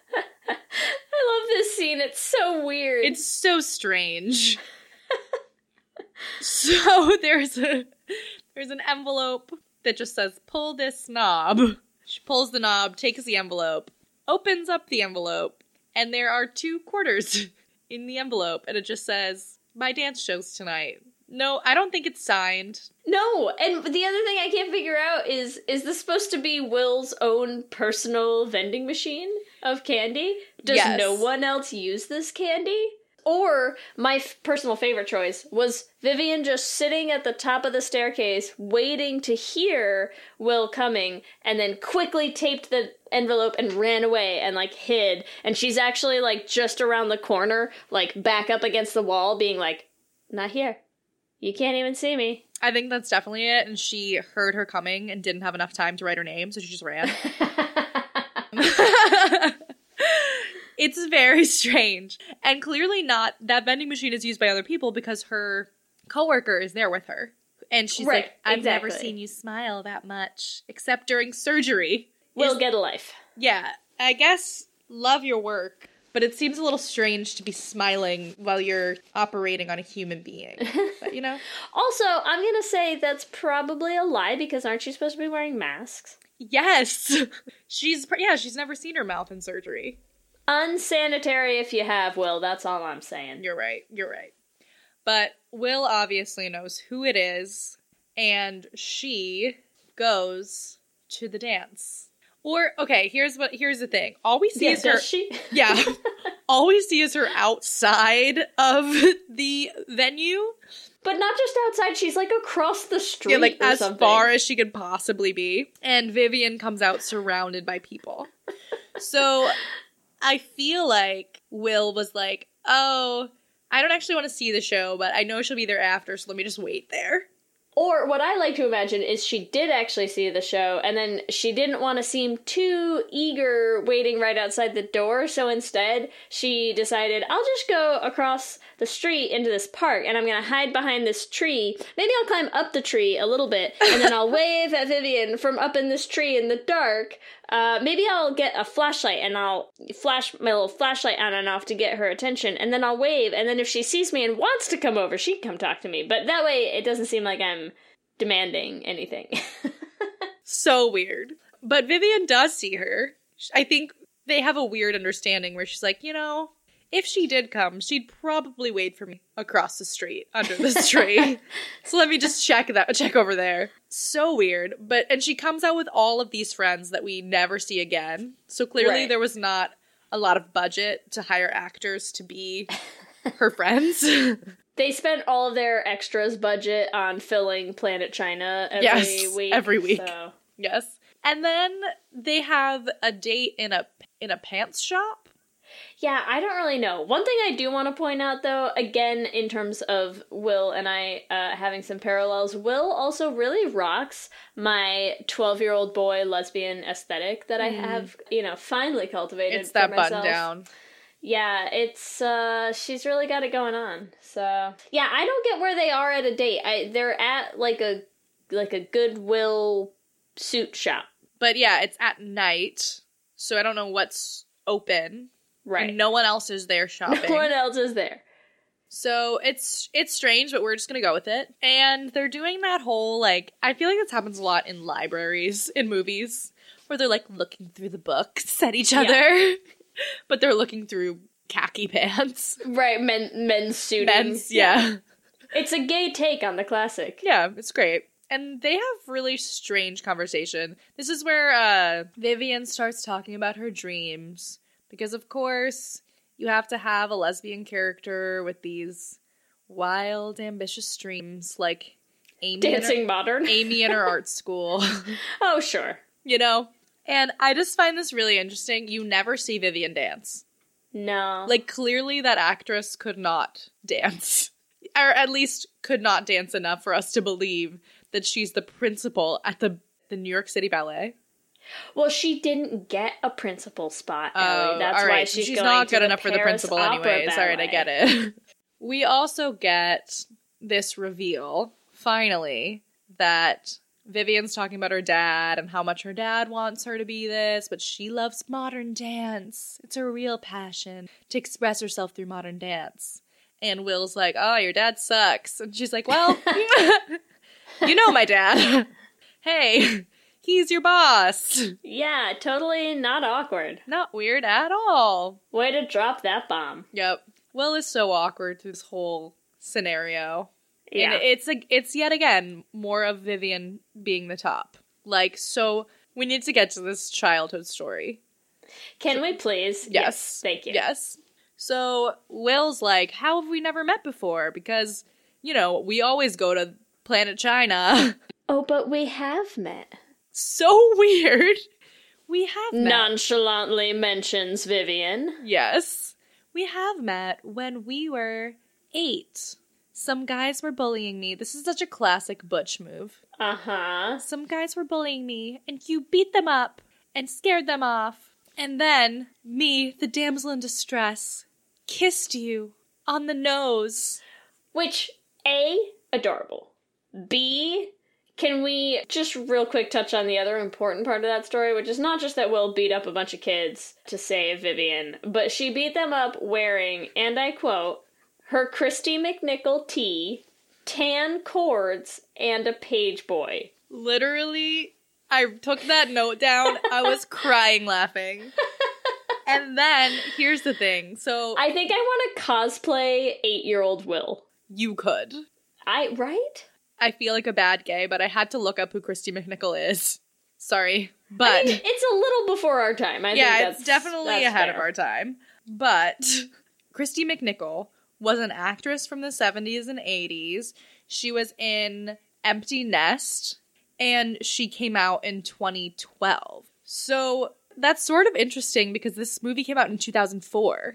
love this scene. It's so weird. It's so strange. So there's a there's an envelope that just says, pull this knob. She pulls the knob, takes the envelope, opens up the envelope, and there are two quarters in the envelope, and it just says, my dance show's tonight. No, I don't think it's signed. No, and the other thing I can't figure out is, is this supposed to be Will's own personal vending machine of candy? Does Yes. no one else use this candy? Or, my f- personal favorite choice was Vivian just sitting at the top of the staircase waiting to hear Will coming, and then quickly taped the envelope and ran away and, like, hid. And she's actually, like, just around the corner, like, back up against the wall, being like, not here. You can't even see me. I think that's definitely it, and she heard her coming and didn't have enough time to write her name, so she just ran. It's very strange. And clearly not, that vending machine is used by other people because her coworker is there with her. And she's Right, like, I've never exactly. seen you smile that much, except during surgery. Will Is- get a life. Yeah, I guess love your work, but it seems a little strange to be smiling while you're operating on a human being. But, you know? Also, I'm gonna say that's probably a lie, because aren't you supposed to be wearing masks? Yes! She's, yeah, she's never seen her mouth in surgery. Unsanitary if you have, Will. That's all I'm saying. You're right, you're right. But Will obviously knows who it is, and she goes to the dance. Or, okay, here's what, here's the thing. All we see Yeah, is her... does she? Yeah. All we see is her outside of the venue. But not just outside, she's like across the street Yeah, like or as something. far as she could possibly be. And Vivian comes out surrounded by people. So I feel like Will was like, oh, I don't actually want to see the show, but I know she'll be there after, so let me just wait there. Or what I like to imagine is she did actually see the show, and then she didn't want to seem too eager waiting right outside the door, so instead she decided, I'll just go across the street into this park, and I'm going to hide behind this tree. Maybe I'll climb up the tree a little bit, and then I'll wave at Vivian from up in this tree in the dark. Uh, maybe I'll get a flashlight, and I'll flash my little flashlight on and off to get her attention, and then I'll wave, and then if she sees me and wants to come over, she can come talk to me. But that way, it doesn't seem like I'm demanding anything. So weird. But Vivian does see her. I think they have a weird understanding where she's like, you know, if she did come, she'd probably wait for me across the street under this tree. So let me just check that, check over there. So weird. But, and she comes out with all of these friends that we never see again. So clearly Right. there was not a lot of budget to hire actors to be her friends. They spent all of their extras budget on filling Planet China every Yes, week. every week. So. Yes. And then they have a date in a in a pants shop. Yeah, I don't really know. One thing I do want to point out, though, again, in terms of Will and I uh, having some parallels, Will also really rocks my twelve-year-old boy lesbian aesthetic that I have, you know, finally cultivated It's for that myself. button down. Yeah, it's, uh, she's really got it going on. So, yeah, I don't get where they are at a date. I, they're at, like, a, like a Goodwill suit shop. But yeah, it's at night, so I don't know what's open. Right. And no one else is there shopping. No one else is there. So it's it's strange, but we're just gonna go with it. And they're doing that whole, like, I feel like this happens a lot in libraries, in movies, where they're, like, looking through the books at each other. Yeah. But they're looking through khaki pants. Right, men, men's suiting. Men's, yeah. It's a gay take on the classic. Yeah, it's great. And they have really strange conversation. This is where uh, Vivian starts talking about her dreams. Because, of course, you have to have a lesbian character with these wild, ambitious dreams. Like Amy Dancing in her, modern. Amy in her art school. Oh, sure. You know? And I just find this really interesting. You never see Vivian dance. No. Like, clearly that actress could not dance. Or at least could not dance enough for us to believe that she's the principal at the, the New York City Ballet. Well, she didn't get a principal spot, Oh, Ellie. That's all right. why she's, she's going not to good the enough for the Paris principal Opera anyways. All right, I Ballet. get it. We also get this reveal, finally, that Vivian's talking about her dad and how much her dad wants her to be this, but she loves modern dance. It's her real passion to express herself through modern dance. And Will's like, oh, your dad sucks. And she's like, well, you know my dad. Hey, he's your boss. Yeah, totally not awkward. Not weird at all. Way to drop that bomb. Yep. Will is so awkward through this whole scenario. Yeah. And it's a, it's yet again more of Vivian being the top. Like, so we need to get to this childhood story. Can we please? Yes. Thank you. Yes. So Will's like, how have we never met before? Because, you know, we always go to Planet China. Oh, but we have met. So weird. We have met. Nonchalantly mentions Vivian. Yes. We have met when we were eight. Some guys were bullying me. This is such a classic Butch move. Uh-huh. Some guys were bullying me, and you beat them up and scared them off. And then, me, the damsel in distress, kissed you on the nose. Which, A, adorable. B, can we just real quick touch on the other important part of that story, which is not just that Will beat up a bunch of kids to save Vivian, but she beat them up wearing, and I quote, her Christy McNichol tee, tan cords, and a page boy. Literally, I took that note down. I was crying laughing. And then, here's the thing. So, I think I want to cosplay eight-year-old Will. you could. I, right? I feel like a bad gay, but I had to look up who Christy McNichol is. Sorry. But, I mean, it's a little before our time. I yeah, think that's, it's definitely that's ahead fair. of our time. But, Christy McNichol was an actress from the seventies and eighties. She was in Empty Nest, and she came out in twenty twelve. So that's sort of interesting because this movie came out in two thousand four.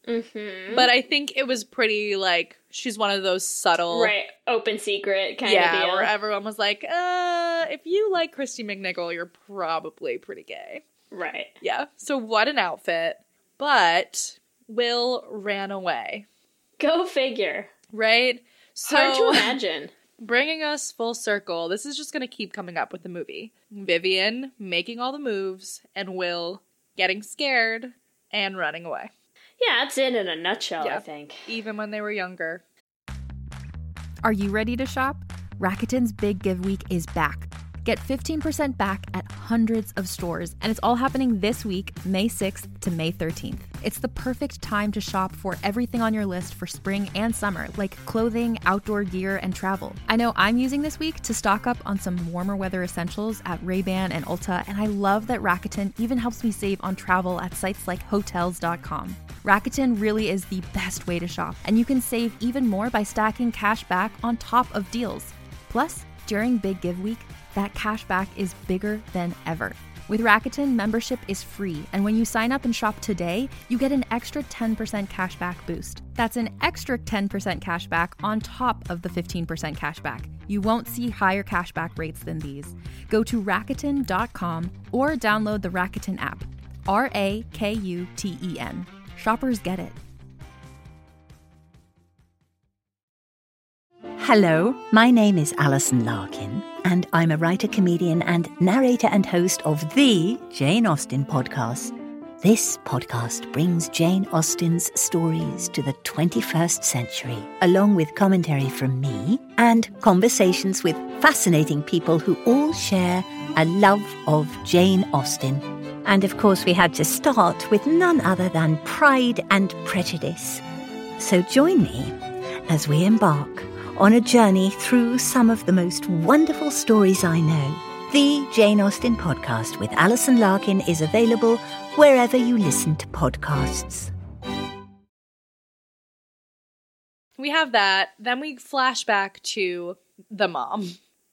Mm-hmm. But I think it was pretty, like, she's one of those subtle... Right, open secret kind yeah, of deal. Yeah, where everyone was like, uh, if you like Christy McNichol, you're probably pretty gay. Right. Yeah, so what an outfit. But Will ran away. Go figure. Right? So, hard to imagine. Bringing us full circle, this is just going to keep coming up with the movie. Vivian making all the moves, and Will getting scared and running away. Yeah, that's it in a nutshell, yeah. I think. Even when they were younger. Are you ready to shop? Rakuten's Big Give Week is back. Get fifteen percent back at hundreds of stores, and it's all happening this week, May sixth to May thirteenth. It's the perfect time to shop for everything on your list for spring and summer, like clothing, outdoor gear, and travel. I know I'm using this week to stock up on some warmer weather essentials at Ray-Ban and Ulta, and I love that Rakuten even helps me save on travel at sites like Hotels dot com. Rakuten really is the best way to shop, and you can save even more by stacking cash back on top of deals. Plus, during Big Give Week, that cash back is bigger than ever. With Rakuten, membership is free, and when you sign up and shop today, you get an extra ten percent cash back boost. That's an extra ten percent cash back on top of the fifteen percent cash back. You won't see higher cash back rates than these. Go to Rakuten dot com or download the Rakuten app. R A K U T E N. Shoppers get it. Hello, my name is Alison Larkin, and I'm a writer, comedian, and narrator and host of the Jane Austen podcast. This podcast brings Jane Austen's stories to the twenty-first century, along with commentary from me and conversations with fascinating people who all share a love of Jane Austen. And of course, we had to start with none other than Pride and Prejudice. So join me as we embark on a journey through some of the most wonderful stories I know. The Jane Austen podcast with Alison Larkin is available wherever you listen to podcasts. We have that. Then we flash back to the mom.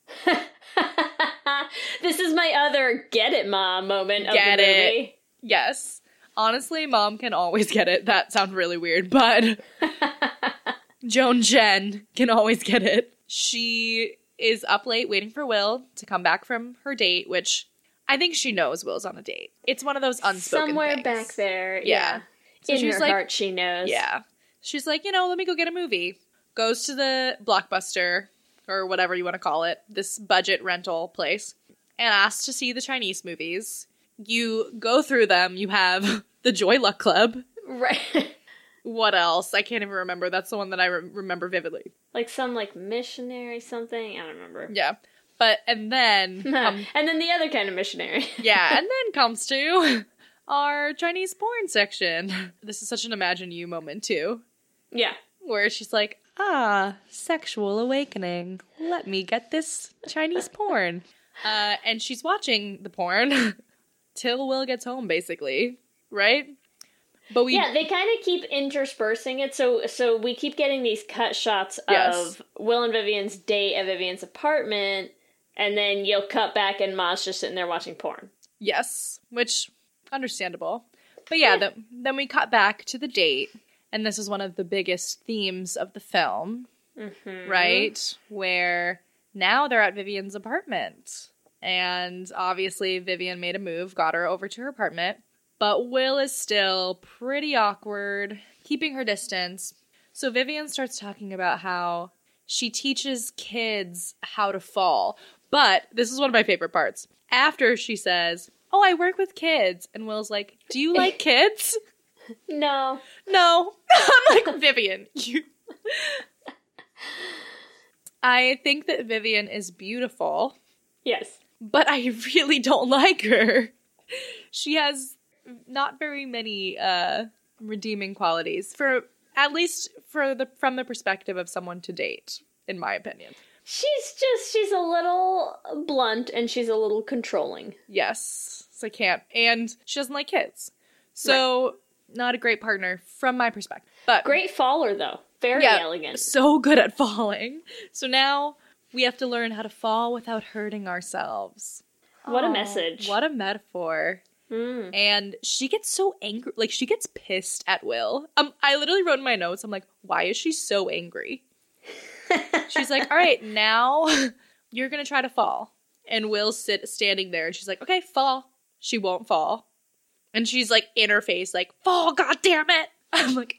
This is my other get it, Mom moment of get the movie. It. Yes. Honestly, Mom can always get it. That sounds really weird, but Joan Jen can always get it. She is up late waiting for Will to come back from her date, which I think she knows Will's on a date. It's one of those unspoken Somewhere things. back there, yeah. Yeah. So In she's her like, heart, she knows. Yeah. She's like, you know, let me go get a movie. Goes to the Blockbuster, or whatever you want to call it, this budget rental place, and asks to see the Chinese movies. You go through them. You have the Joy Luck Club. Right. What else? I can't even remember. That's the one that I re- remember vividly. Like some, like, missionary something? I don't remember. Yeah. But, and then... um, and then the other kind of missionary. Yeah, and then comes to our Chinese porn section. This is such an Imagine You moment, too. Yeah. Where she's like, ah, sexual awakening. Let me get this Chinese porn. Uh, and she's watching the porn till Will gets home, basically. Right? But we Yeah, they kind of keep interspersing it, so so we keep getting these cut shots Yes. of Will and Vivian's date at Vivian's apartment, and then you'll cut back and Ma's just sitting there watching porn. Yes, which, understandable. But yeah, the, then we cut back to the date, and this is one of the biggest themes of the film, Mm-hmm. right? Where now they're at Vivian's apartment. And obviously Vivian made a move, got her over to her apartment. But Will is still pretty awkward, keeping her distance. So Vivian starts talking about how she teaches kids how to fall. But this is one of my favorite parts. After she says, oh, I work with kids. And Will's like, do you like kids? No. No. I'm like, Vivian, you... I think that Vivian is beautiful. Yes. But I really don't like her. She has not very many uh, redeeming qualities, for at least for the from the perspective of someone to date, in my opinion. She's just, she's a little blunt and she's a little controlling. Yes, so I can't. And she doesn't like kids. So, right. Not a great partner from my perspective. But great faller, though. Very yeah, elegant. So good at falling. So now we have to learn how to fall without hurting ourselves. What Aww, a message. What a metaphor. Mm. And she gets so angry. Like, she ggets pissed at Will. Um, I literally wrote in my notes, I'm like, why is she so angry? She's like, all right, now you're going to try to fall. And Will's sit standing there, and she's like, okay, fall. She won't fall. And she's like, in her face, like, fall, God damn it. I'm like,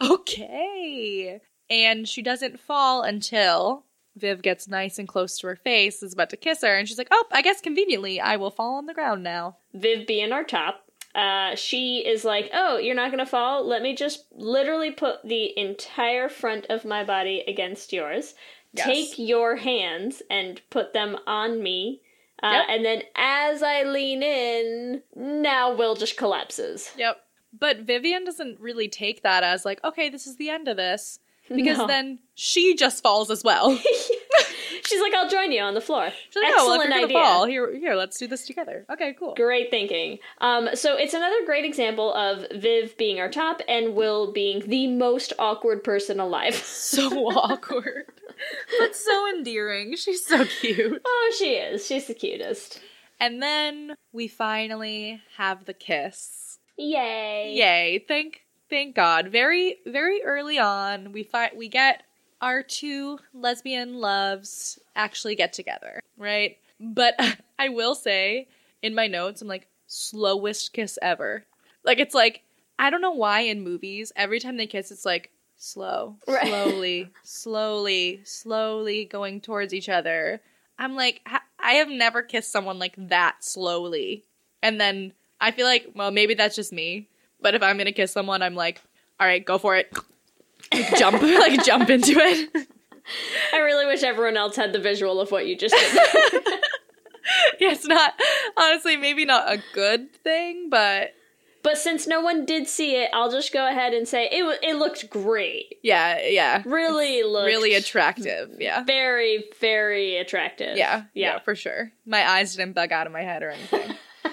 okay. And she doesn't fall until Viv gets nice and close to her face, is about to kiss her, and she's like, oh, I guess conveniently, I will fall on the ground now. Viv being our top. Uh, she is like, oh, you're not going to fall? Let me just literally put the entire front of my body against yours. Yes. Take your hands and put them on me. Uh, Yep. And then as I lean in, now Will just collapses. Yep. But Vivian doesn't really take that as like, okay, this is the end of this. Because No. then she just falls as well. She's like, I'll join you on the floor. She's like, oh, well, if Excellent you're gonna idea. fall, here, here, let's do this together. Okay, cool. Great thinking. Um, so it's another great example of Viv being our top and Will being the most awkward person alive. So awkward. But so endearing. She's so cute. Oh, she is. She's the cutest. And then we finally have the kiss. Yay. Yay. Thank thank God. Very, very early on, we fi- we get our two lesbian loves actually get together, right? But I will say, in my notes, I'm like, slowest kiss ever. Like, it's like, I don't know why in movies, every time they kiss, it's like, slow, Right. slowly, slowly, slowly going towards each other. I'm like, ha- I have never kissed someone like that slowly. And then I feel like, well, maybe that's just me. But if I'm going to kiss someone, I'm like, all right, go for it. Like, jump, like jump into it. I really wish everyone else had the visual of what you just did. Yeah, it's not, honestly, maybe not a good thing, but But since no one did see it, I'll just go ahead and say it w- it looked great. yeah, yeah. Really looked Really attractive, yeah. very, very attractive. Yeah, yeah, Yeah. for sure. My eyes didn't bug out of my head or anything.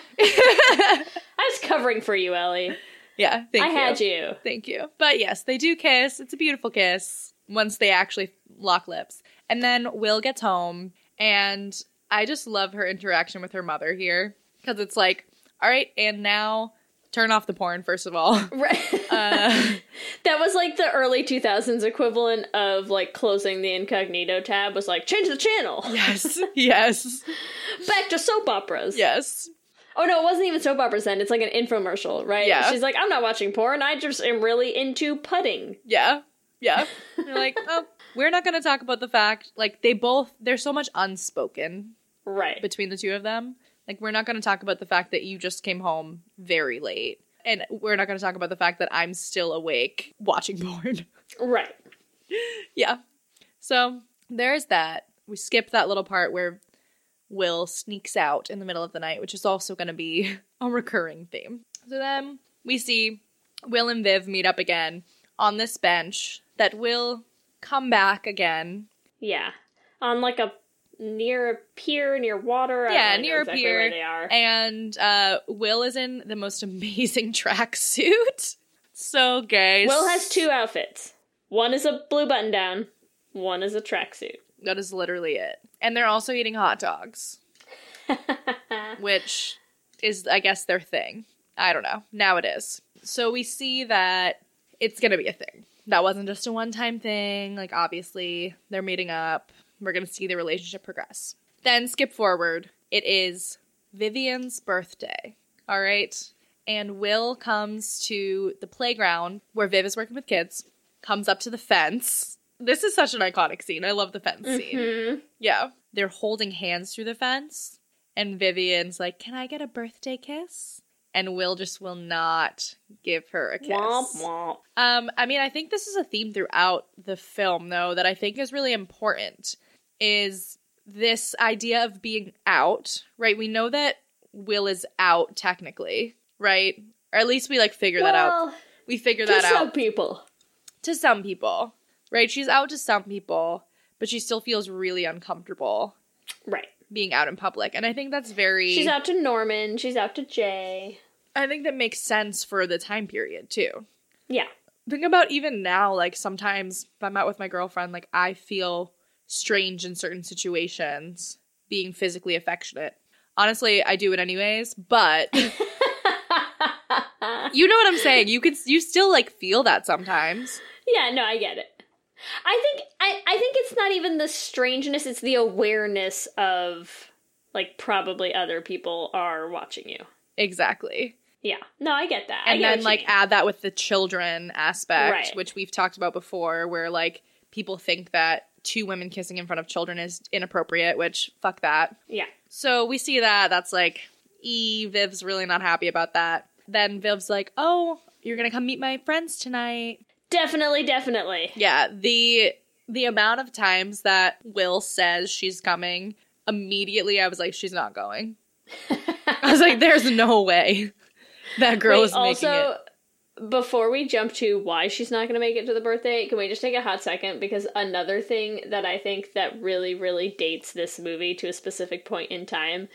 I was covering for you, Ellie. Yeah, thank I you. had you. Thank you. But yes, they do kiss. It's a beautiful kiss once they actually lock lips. And then Will gets home, and I just love her interaction with her mother here. Because it's like, all right, and now turn off the porn, first of all. Right. Uh, That was like the early two thousands equivalent of like closing the incognito tab was like, change the channel. yes, yes, Back to soap operas. yes. Oh no, it wasn't even soap operas then. It's like an infomercial, right? Yeah. She's like, I'm not watching porn. I just am really into putting. Yeah, yeah. You're like, oh, we're not going to talk about the fact, like, they both, there's so much unspoken Right. between the two of them. Like, we're not going to talk about the fact that you just came home very late. And we're not going to talk about the fact that I'm still awake watching porn. Right. Yeah. So, there's that. We skipped that little part where Will sneaks out in the middle of the night, which is also going to be a recurring theme. So then we see Will and Viv meet up again on this bench that will come back again. Yeah. On like a near a pier, near water. I Yeah, don't know near exactly a pier. where they are. And uh, Will is in the most amazing tracksuit. So gay. Will has two outfits. One is a blue button down. One is a tracksuit. That is literally it. And they're also eating hot dogs, which is, I guess, their thing. I don't know. Now it is. So we see that it's going to be a thing. That wasn't just a one-time thing. Like, obviously, they're meeting up. We're going to see the relationship progress. Then, skip forward. It is Vivian's birthday. All right? And Will comes to the playground where Viv is working with kids, comes up to the fence. This is such an iconic scene. I love the fence scene. Mm-hmm. Yeah. They're holding hands through the fence. And Vivian's like, can I get a birthday kiss? And Will just will not give her a kiss. Womp womp. Um, I mean, I think this is a theme throughout the film, though, that I think is really important, is this idea of being out, right? We know that Will is out, technically, right? Or at least we, like, figure that out. Well, We figure to that some out. people. To some people, right? She's out to some people, but she still feels really uncomfortable Right. being out in public. And I think that's very... She's out to Norman. She's out to Jay. I think that makes sense for the time period, too. Yeah. Think about even now, like, sometimes if I'm out with my girlfriend, like, I feel strange in certain situations being physically affectionate. Honestly, I do it anyways, but You know what I'm saying? You could, you still, like, feel that sometimes. Yeah, no, I get it. I think I, I think it's not even the strangeness, it's the awareness of, like, probably other people are watching you. Exactly. Yeah. No, I get that. And I get then, like, add that with the children aspect, right. which we've talked about before, where, like, people think that two women kissing in front of children is inappropriate, which, fuck that. Yeah. So we see that. That's like, E, Viv's really not happy about that. Then Viv's like, oh, you're going to come meet my friends tonight. Definitely, definitely. Yeah, the the amount of times that Will says she's coming, immediately I was like, she's not going. I was like, there's no way that girl Wait, is making also, it. Before we jump to why she's not going to make it to the birthday, can we just take a hot second? Because another thing that I think that really, really dates this movie to a specific point in time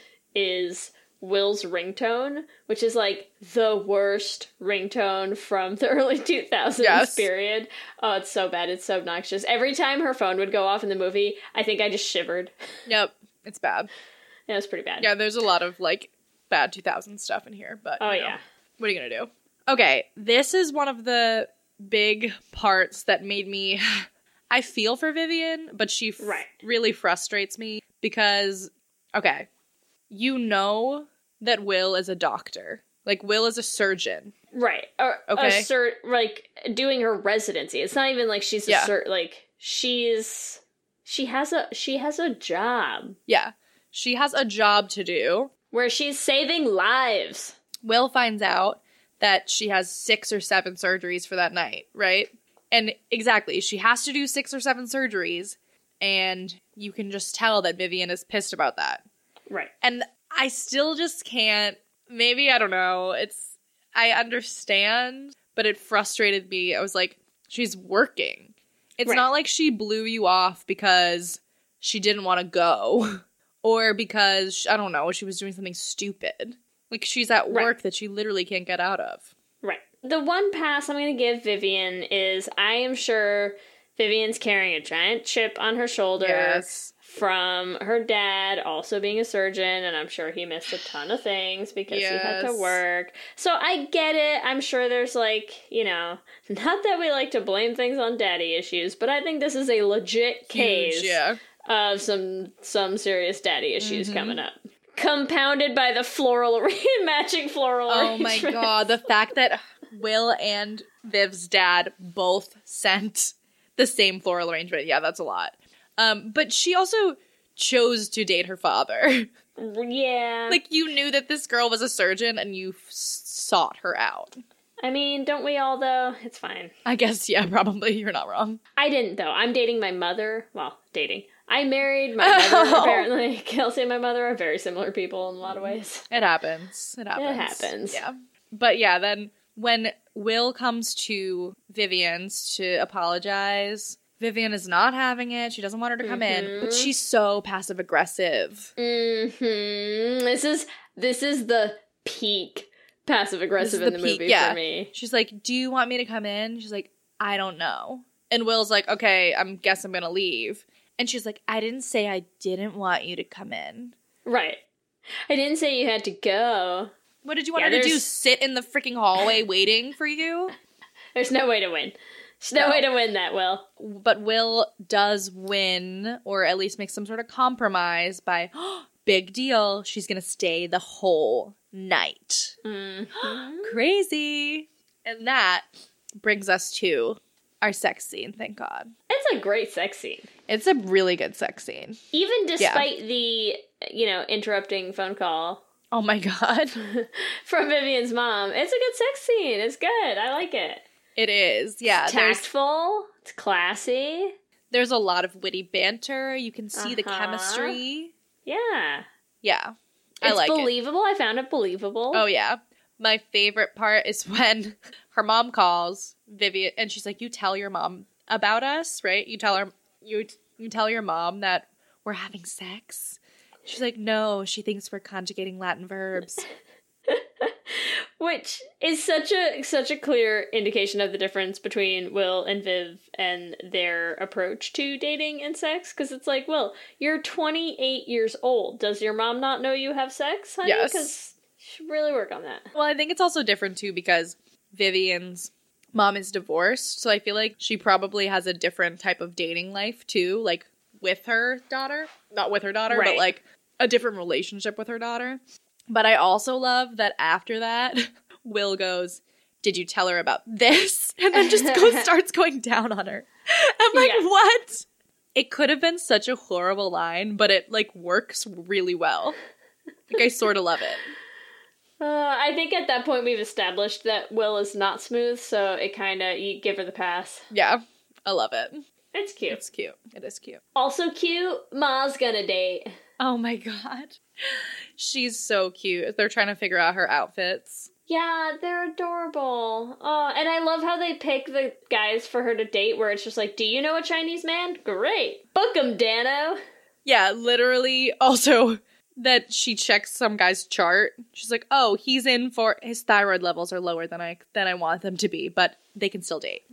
is Will's ringtone, which is like the worst ringtone from the early two thousands yes. period. Oh, it's so bad. It's so obnoxious. Every time her phone would go off in the movie, I think I just shivered. Yep. It's bad. It was pretty bad. Yeah, there's a lot of, like, bad two thousands stuff in here, but, oh, you know, yeah. What are you gonna do? Okay, this is one of the big parts that made me... I feel for Vivian, but she f- right. really frustrates me because, okay, you know that Will is a doctor. Like, Will is a surgeon. Right. Or, okay. A sur- like, doing her residency. It's not even like she's a yeah. sur- like, she's... She has a she has a job. Yeah. She has a job to do. Where she's saving lives. Will finds out that she has six or seven surgeries for that night, right? And exactly, she has to do six or seven surgeries, and you can just tell that Vivian is pissed about that. Right. And I still just can't, maybe, I don't know, it's, I understand, but it frustrated me. I was like, she's working. It's right. not like she blew you off because she didn't want to go, or because, I don't know, she was doing something stupid. Like, she's at work right. that she literally can't get out of. Right. The one pass I'm going to give Vivian is I am sure Vivian's carrying a giant chip on her shoulder yes. from her dad also being a surgeon, and I'm sure he missed a ton of things because yes. he had to work. So I get it. I'm sure there's, like, you know, not that we like to blame things on daddy issues, but I think this is a legit case Huge, yeah. of some, some serious daddy issues mm-hmm. coming up. Compounded by the floral matching floral Oh my god, the fact that Will and Viv's dad both sent the same floral arrangement. Yeah, that's a lot. Um, but she also chose to date her father. Yeah. Like, you knew that this girl was a surgeon and you f- sought her out. I mean, don't we all, though? It's fine. I guess, yeah, probably. You're not wrong. I didn't, though. I'm dating my mother. Well, dating. I married my mother, oh. apparently. Kelsey and my mother are very similar people in a lot of ways. It happens. It happens. It happens. Yeah. But yeah, then when Will comes to Vivian's to apologize, Vivian is not having it. She doesn't want her to come mm-hmm. in. But she's so passive-aggressive. Mm-hmm. This is, this is the peak passive-aggressive in the, the movie yeah. for me. She's like, do you want me to come in? She's like, I don't know. And Will's like, okay, I guess I'm gonna leave. And she's like, I didn't say I didn't want you to come in. Right. I didn't say you had to go. What did you want yeah, her to do? Sit in the freaking hallway waiting for you? There's no way to win. There's no, no way to win that, Will. But Will does win, or at least make some sort of compromise by, oh, big deal, she's going to stay the whole night. Mm-hmm. Crazy. And that brings us to our sex scene, thank God. It's a great sex scene. It's a really good sex scene. Even despite yeah. the, you know, interrupting phone call. Oh my God. from Vivian's mom. It's a good sex scene. It's good. I like it. It is, yeah. It's tactful. It's classy. There's a lot of witty banter. You can see uh-huh. the chemistry. Yeah. Yeah. I it's like believable. it. I found it believable. Oh, yeah. My favorite part is when her mom calls Vivian, and she's like, you tell your mom about us, right? You tell her, you, you tell your mom that we're having sex. She's like, no, she thinks we're conjugating Latin verbs. Which is such a such a clear indication of the difference between Will and Viv and their approach to dating and sex. Because it's like, well, you're twenty-eight years old. Does your mom not know you have sex, honey? Yes. Because you should really work on that. Well, I think it's also different, too, because Vivian's mom is divorced, so I feel like she probably has a different type of dating life too, like with her daughter. Not with her daughter, right. but like a different relationship with her daughter. But I also love that after that, Will goes, did you tell her about this? And then just goes, starts going down on her. I'm like, Yeah. what? It could have been such a horrible line, but it, like, works really well. Like, I sort of love it. Uh, I think at that point we've established that Will is not smooth, so it kind of, you give her the pass. Yeah, I love it. It's cute. It's cute. It is cute. Also cute, Ma's gonna date. Oh my god. She's so cute. They're trying to figure out her outfits. Yeah, they're adorable. Oh, and I love how they pick the guys for her to date, where it's just like, do you know a Chinese man? Great. Book him, Dano. Yeah, literally. Also, that she checks some guy's chart. She's like, oh, he's in for, his thyroid levels are lower than I than I want them to be, but they can still date.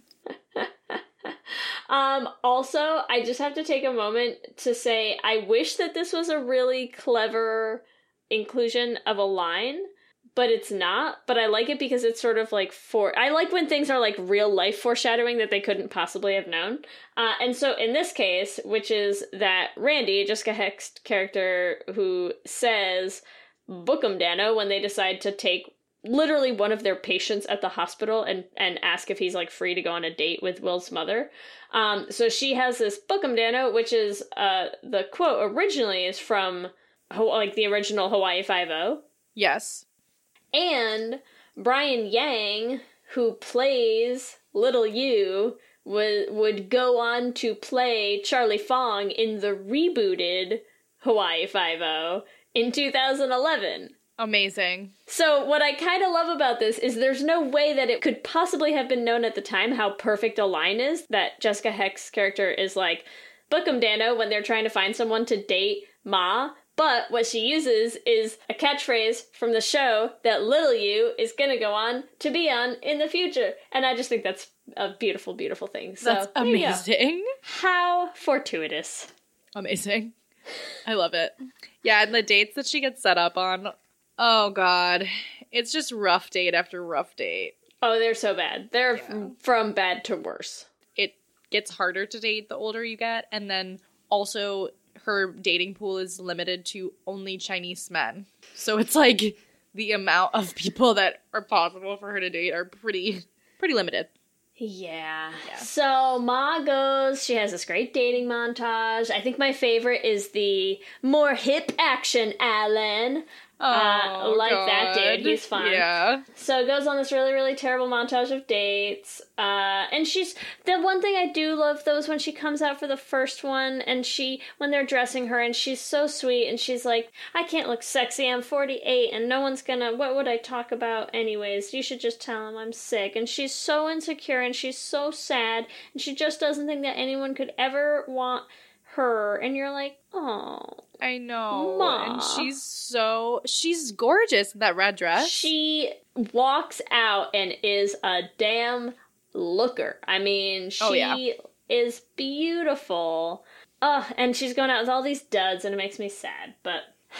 Um, also, I just have to take a moment to say I wish that this was a really clever inclusion of a line, but it's not. But I like it because it's sort of like for I like when things are like real life foreshadowing that they couldn't possibly have known. Uh, and so in this case, which is that Randy, Jessica Hecht's character, who says, book 'em, Dano, when they decide to take literally one of their patients at the hospital and, and ask if he's like free to go on a date with Will's mother. Um, so she has this book 'em, Dano, which is, uh, the quote originally is from like the original Hawaii Five-O. Yes. And Brian Yang, who plays Little You, would, would go on to play Charlie Fong in the rebooted Hawaii Five-O in two thousand eleven. Amazing. So what I kind of love about this is there's no way that it could possibly have been known at the time how perfect a line is that Jessica Hecht's character is like, book 'em, Dano, when they're trying to find someone to date Ma. But what she uses is a catchphrase from the show that Little You is going to go on to be on in the future. And I just think that's a beautiful, beautiful thing. So That's amazing. How fortuitous. Amazing. I love it. Yeah, and the dates that she gets set up on, oh god. It's just rough date after rough date. Oh, they're so bad. They're Yeah. f- from bad to worse. It gets harder to date the older you get, and then also her dating pool is limited to only Chinese men. So it's like the amount of people that are possible for her to date are pretty pretty limited. Yeah. Yeah. So Ma goes, she has this great dating montage. I think my favorite is the more hip action Alan. Oh, uh, like that God. dude. He's fun. Yeah. So it goes on this really, really terrible montage of dates. Uh, and she's, the one thing I do love though is when she comes out for the first one and she, when they're dressing her and she's so sweet and she's like, I can't look sexy, I'm forty-eight and no one's gonna, what would I talk about anyways? You should just tell him I'm sick. And she's so insecure and she's so sad and she just doesn't think that anyone could ever want her. And you're like, oh. I know. Ma. And she's so, she's gorgeous in that red dress. She walks out and is a damn looker. I mean, she Oh, yeah. is beautiful. Ugh, and she's going out with all these duds and it makes me sad. But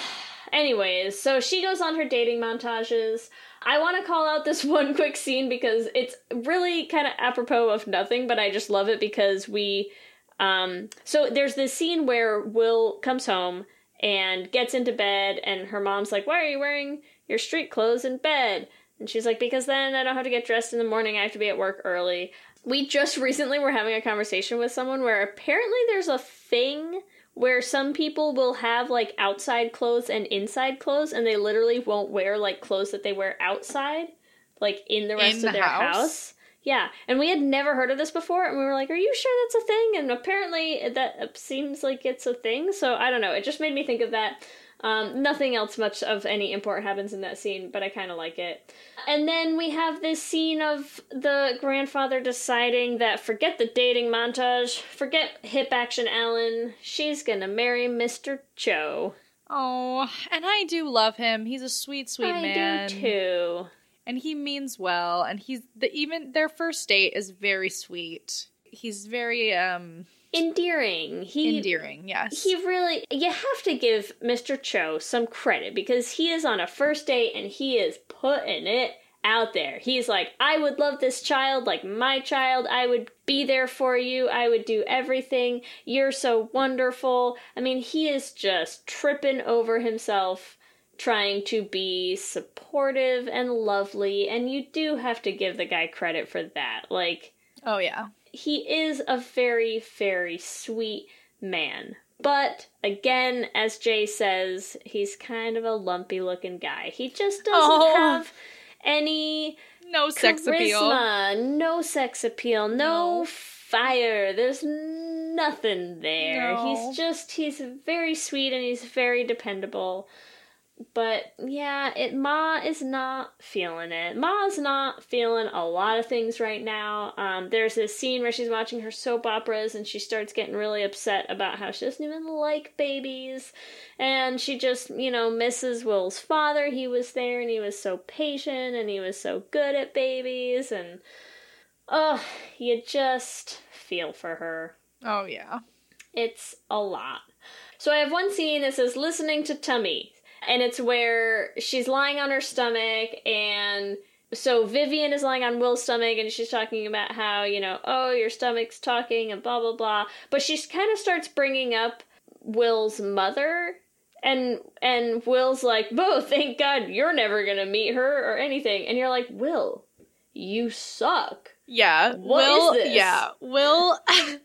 anyways, so she goes on her dating montages. I want to call out this one quick scene because it's really kind of apropos of nothing, but I just love it because we... Um, so there's this scene where Will comes home and gets into bed and her mom's like, why are you wearing your street clothes in bed? And she's like, because then I don't have to get dressed in the morning. I have to be at work early. We just recently were having a conversation with someone where apparently there's a thing where some people will have like outside clothes and inside clothes and they literally won't wear like clothes that they wear outside, like in the rest In of the their house? house. Yeah, and we had never heard of this before, and we were like, are you sure that's a thing? And apparently that seems like it's a thing, so I don't know, it just made me think of that. Um, nothing else much of any import happens in that scene, but I kind of like it. And then we have this scene of the grandfather deciding that forget the dating montage, forget hip action Alan, she's gonna marry Mister Cho. Oh, and I do love him. He's a sweet, sweet I man. do too. And he means well, and he's the even their first date is very sweet. He's very um Endearing. He endearing, yes. He really, you have to give Mister Cho some credit because he is on a first date and he is putting it out there. He's like, I would love this child like my child. I would be there for you. I would do everything. You're so wonderful. I mean, he is just tripping over himself trying to be supportive and lovely, and you do have to give the guy credit for that. Like, oh yeah. He is a very, very sweet man. But, again, as Jay says, he's kind of a lumpy-looking guy. He just doesn't oh. have any no sex charisma, appeal. no sex appeal, no, no. fire. There's nothing there. No. He's just, he's very sweet and he's very dependable. But, yeah, it Ma is not feeling it. Ma's not feeling a lot of things right now. Um, there's this scene where she's watching her soap operas and she starts getting really upset about how she doesn't even like babies. And she just, you know, misses Will's father. He was there and he was so patient and he was so good at babies. And, oh, you just feel for her. Oh, yeah. It's a lot. So I have one scene that says, listening to Tummy. And it's where she's lying on her stomach, and so Vivian is lying on Will's stomach, and she's talking about how, you know, oh, your stomach's talking, and blah, blah, blah. But she kind of starts bringing up Will's mother, and and Will's like, oh, thank God you're never gonna meet her or anything. And you're like, Will, you suck. Yeah. What Will, is this? Yeah. Will,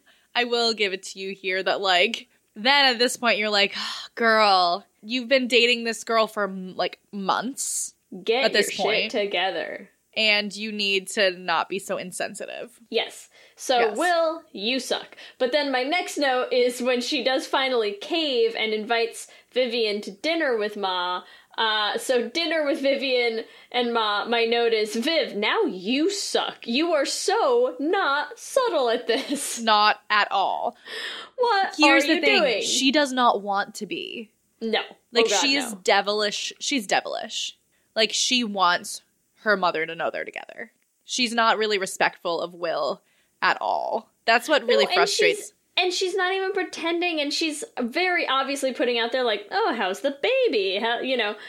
I will give it to you here that, like, then at this point you're like, oh, girl, you've been dating this girl for, like, months. Get at this your point. shit together. And you need to not be so insensitive. Yes. So, Yes. Will, you suck. But then my next note is when she does finally cave and invites Vivian to dinner with Ma. Uh, so dinner with Vivian and Ma, my note is, Viv, now you suck. You are so not subtle at this. Not at all. What Here's are the you thing. doing? She does not want to be. No. Like, Oh, God, she is no. devilish. She's devilish. Like, she wants her mother to know they're together. She's not really respectful of Will at all. That's what really No, and frustrates. she's- And she's not even pretending, and she's very obviously putting out there, like, oh, how's the baby? How, you know,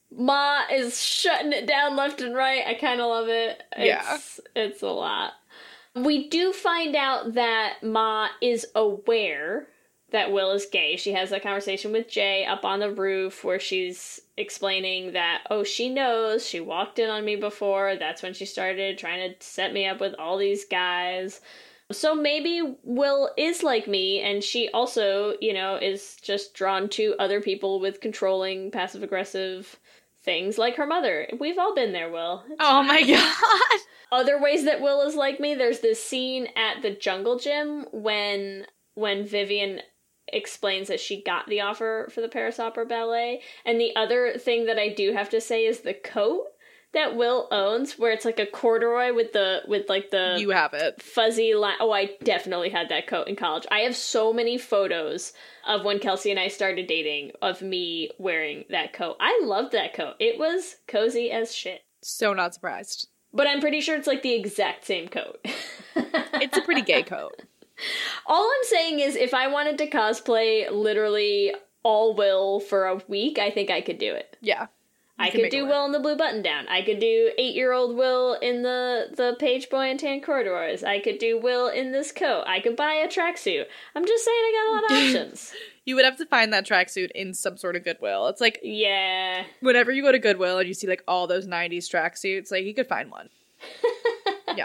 Ma is shutting it down left and right. I kind of love it. Yeah. It's, it's a lot. We do find out that Ma is aware that Will is gay. She has a conversation with Jay up on the roof where she's explaining that, oh, she knows. She walked in on me before. That's when she started trying to set me up with all these guys. So maybe Will is like me, and she also, you know, is just drawn to other people with controlling, passive-aggressive things like her mother. We've all been there, Will. It's Oh fine. my god. Other ways that Will is like me, there's this scene at the jungle gym when when Vivian explains that she got the offer for the Paris Opera Ballet. And the other thing that I do have to say is the coat that Will owns, where it's like a corduroy with the with like the You have it. fuzzy line. Oh, I definitely had that coat in college. I have so many photos of when Kelsey and I started dating of me wearing that coat. I loved that coat. It was cozy as shit. So not surprised. But I'm pretty sure it's like the exact same coat. It's a pretty gay coat. All I'm saying is if I wanted to cosplay literally all Will for a week, I think I could do it. Yeah. You I can could make it do work. Will in the blue button down. I could do eight-year-old Will in the, the page boy and tan corduroys. I could do Will in this coat. I could buy a tracksuit. I'm just saying I got a lot of options. You would have to find that tracksuit in some sort of Goodwill. It's like, Yeah. whenever you go to Goodwill and you see, like, all those nineties tracksuits, like, you could find one. Yeah.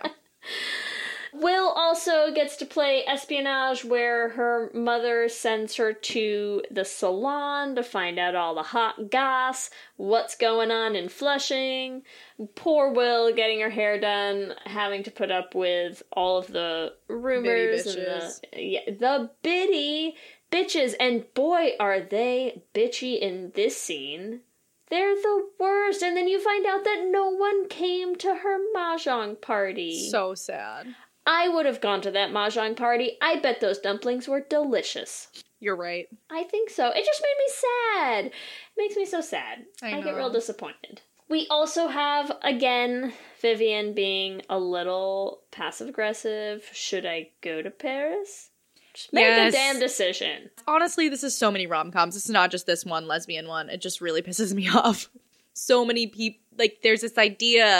Will also gets to play espionage, where her mother sends her to the salon to find out all the hot goss, what's going on in Flushing. Poor Will getting her hair done, having to put up with all of the rumors and bitches. the yeah, the bitty bitches. And boy, are they bitchy in this scene. They're the worst. And then you find out that no one came to her mahjong party. So sad. I would have gone to that mahjong party. I bet those dumplings were delicious. You're right. I think so. It just made me sad. It makes me so sad. I I, get know. real disappointed. We also have, again, Vivian being a little passive-aggressive. Should I go to Paris? Just make Yes. a damn decision. Honestly, this is so many rom-coms. This is not just this one lesbian one. It just really pisses me off. So many people, like, there's this idea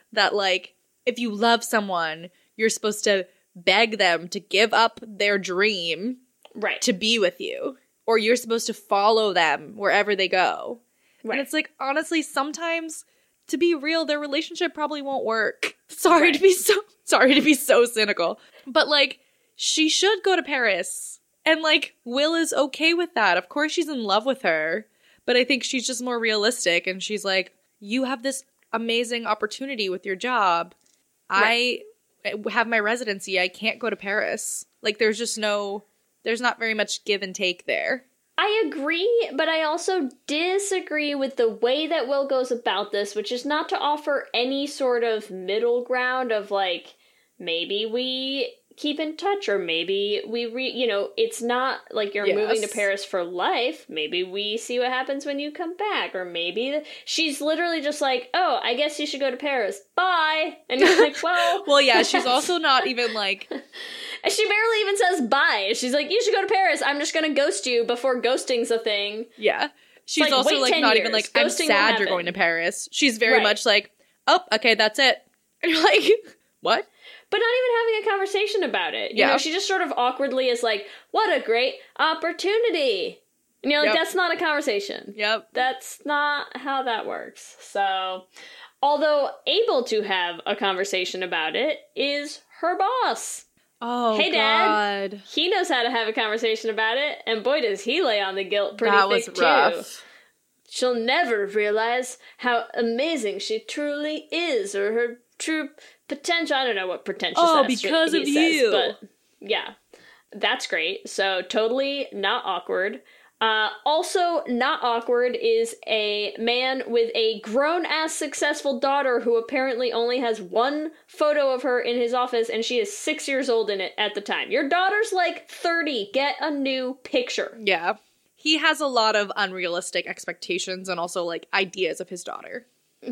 that, like, if you love someone, you're supposed to beg them to give up their dream right. to be with you. Or you're supposed to follow them wherever they go. Right. And it's like, honestly, sometimes, to be real, their relationship probably won't work. Sorry right. to be so sorry to be so cynical. But, like, she should go to Paris. And, like, Will is okay with that. Of course she's in love with her. But I think she's just more realistic. And she's like, you have this amazing opportunity with your job. Right. I have my residency. I can't go to Paris. Like, there's just no, there's not very much give and take there. I agree, but I also disagree with the way that Will goes about this, which is not to offer any sort of middle ground of, like, maybe we keep in touch, or maybe we, re- you know, it's not like you're yes. moving to Paris for life. Maybe we see what happens when you come back, or maybe th- she's literally just like, oh, I guess you should go to Paris. Bye. And you're like, well. Well, yeah, she's also not even like. She barely even says bye. She's like, you should go to Paris. I'm just going to ghost you before ghosting's a thing. Yeah. She's like, also like not years. even like, Ghosting I'm sad you're going to Paris. She's very right. much like, oh, okay, that's it. And you're like, what? But not even having a conversation about it. You yeah. know, she just sort of awkwardly is like, what a great opportunity. And you're like, yep. that's not a conversation. Yep. That's not how that works. So, although able to have a conversation about it is her boss. Oh, hey, God. Dad. He knows how to have a conversation about it, and boy, does he lay on the guilt pretty that thick, was rough. too. She'll never realize how amazing she truly is, or her true potential. I don't know what pretentious oh, that's because he of says, you. But yeah, that's great. So totally not awkward. Uh, also not awkward is a man with a grown-ass successful daughter who apparently only has one photo of her in his office, and she is six years old in it at the time. Your daughter's like thirty. Get a new picture. Yeah. He has a lot of unrealistic expectations and also, like, ideas of his daughter.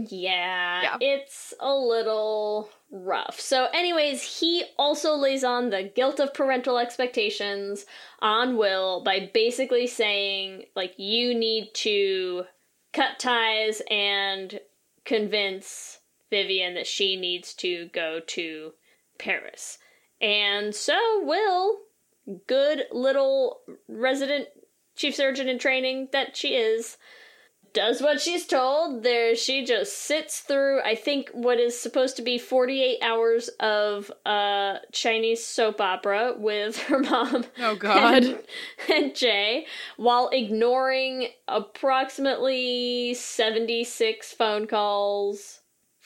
Yeah, yeah, it's a little rough. So anyways, he also lays on the guilt of parental expectations on Will by basically saying, like, you need to cut ties and convince Vivian that she needs to go to Paris. And so Will, good little resident chief surgeon in training that she is, does what she's told. There, she just sits through, I think, what is supposed to be forty-eight hours of uh, Chinese soap opera with her mom. Oh, God. And, and Jay, while ignoring approximately seventy-six phone calls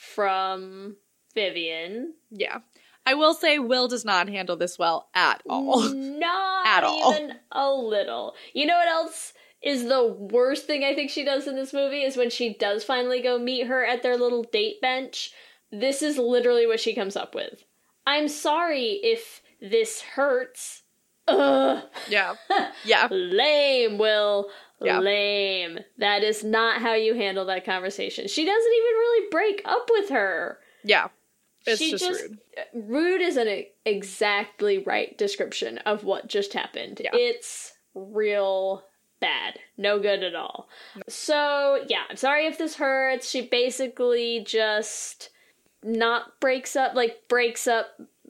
from Vivian. Yeah. I will say Will does not handle this well at all. Not at all. even a little. You know what else is the worst thing I think she does in this movie is when she does finally go meet her at their little date bench. This is literally what she comes up with. I'm sorry if this hurts. Ugh. Yeah. Yeah. Lame, Will. Yeah. Lame. That is not how you handle that conversation. She doesn't even really break up with her. Yeah. It's she just, just rude. Rude is an exactly right description of what just happened. Yeah. It's real bad. No good at all. So, yeah, I'm sorry if this hurts. She basically just not breaks up, like breaks up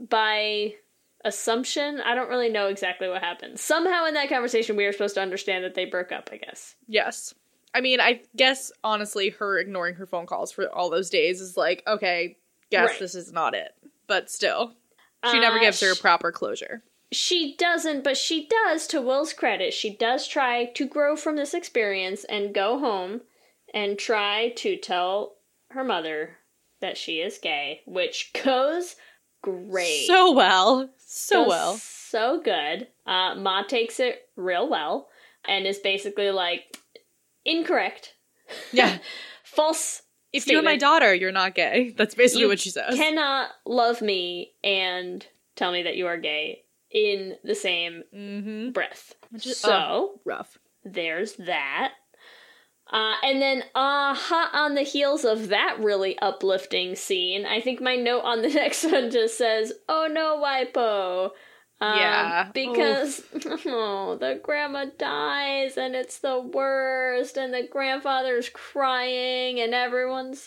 by assumption. I don't really know exactly what happened. Somehow in that conversation we were supposed to understand that they broke up, I guess. Yes. I mean, I guess, honestly, her ignoring her phone calls for all those days is like, okay, guess right. this is not it. But still, she uh, never gives her sh- proper closure. She doesn't, but she does, to Will's credit. She does try to grow from this experience and go home and try to tell her mother that she is gay, which goes great. So well. So goes well. So good. Uh, Ma takes it real well and is basically like, incorrect. Yeah. False If statement. you're my daughter, you're not gay. That's basically you what she says. Cannot love me and tell me that you are gay in the same mm-hmm. breath. Which is, so, oh, rough. There's that. Uh, and then, uh, hot on the heels of that really uplifting scene, I think my note on the next one just says, oh no, Waipo. Um, yeah. Because, oh, the grandma dies and it's the worst and the grandfather's crying and everyone's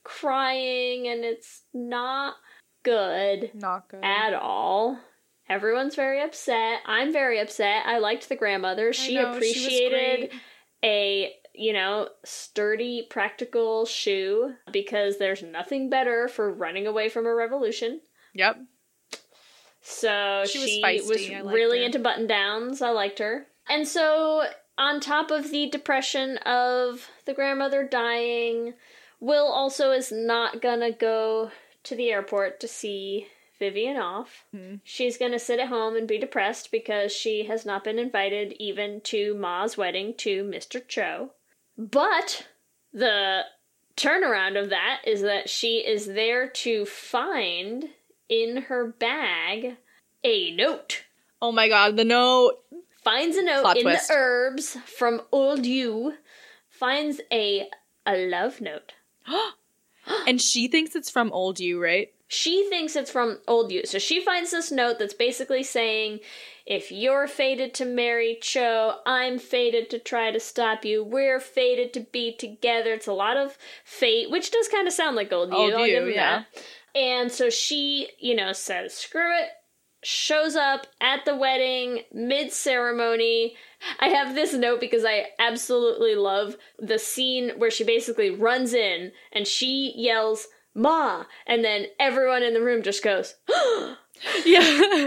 crying, and it's not good. Not good. At all. Everyone's very upset. I'm very upset. I liked the grandmother. She know, appreciated she was a, you know, sturdy, practical shoe because there's nothing better for running away from a revolution. Yep. So She she, was was, feisty. I liked really her. into button-downs. I liked her. And so on top of the depression of the grandmother dying, Will also is not gonna go to the airport to see Vivian off. Hmm. She's gonna sit at home and be depressed because she has not been invited even to Ma's wedding to Mister Cho. But the turnaround of that is that she is there to find in her bag a note. Oh my god, the note. Finds a note Plot in twist. the herbs from old you. Finds a a love note. And she thinks it's from old you, right? She thinks it's from old you. So she finds this note that's basically saying, if you're fated to marry Cho, I'm fated to try to stop you. We're fated to be together. It's a lot of fate, which does kind of sound like old you. Old I'll you, give them yeah. that. And so she, you know, says, screw it. Shows up at the wedding, mid-ceremony. I have this note because I absolutely love the scene where she basically runs in and she yells, Ma! And then everyone in the room just goes, Yeah.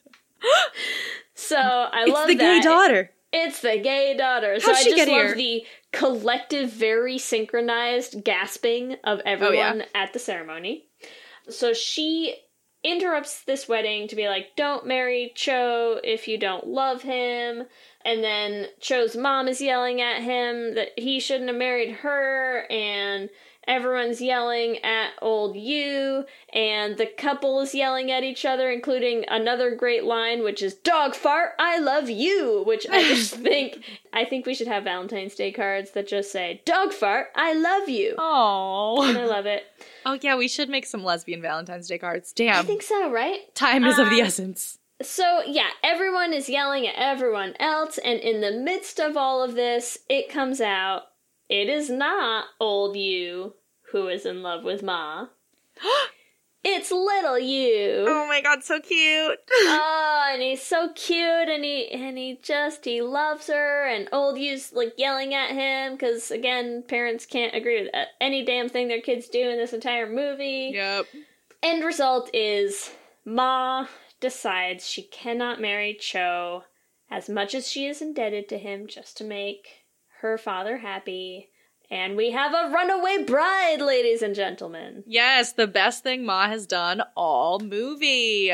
So I It's love the that. gay daughter. It's the gay daughter. So How'd I she just get love here? the collective, very synchronized gasping of everyone at the ceremony. So she interrupts this wedding to be like, don't marry Cho if you don't love him. And then Cho's mom is yelling at him that he shouldn't have married her, and everyone's yelling at old you, and the couple is yelling at each other, including another great line, which is, dog fart, I love you, which I just think, I think we should have Valentine's Day cards that just say, dog fart, I love you. And Oh. I love it. Oh yeah, we should make some lesbian Valentine's Day cards. Damn. I think so, right? Time is of the Um, essence. So, yeah, everyone is yelling at everyone else, and in the midst of all of this, it comes out, it is not old you who is in love with Ma. It's little you. Oh my god, so cute. Oh, and he's so cute, and he and he just, he loves her, and old you's, like, yelling at him, because, again, parents can't agree with uh, any damn thing their kids do in this entire movie. Yep. End result is Ma decides she cannot marry Cho as much as she is indebted to him just to make her father happy. And we have a runaway bride, ladies and gentlemen. Yes, the best thing Ma has done all movie.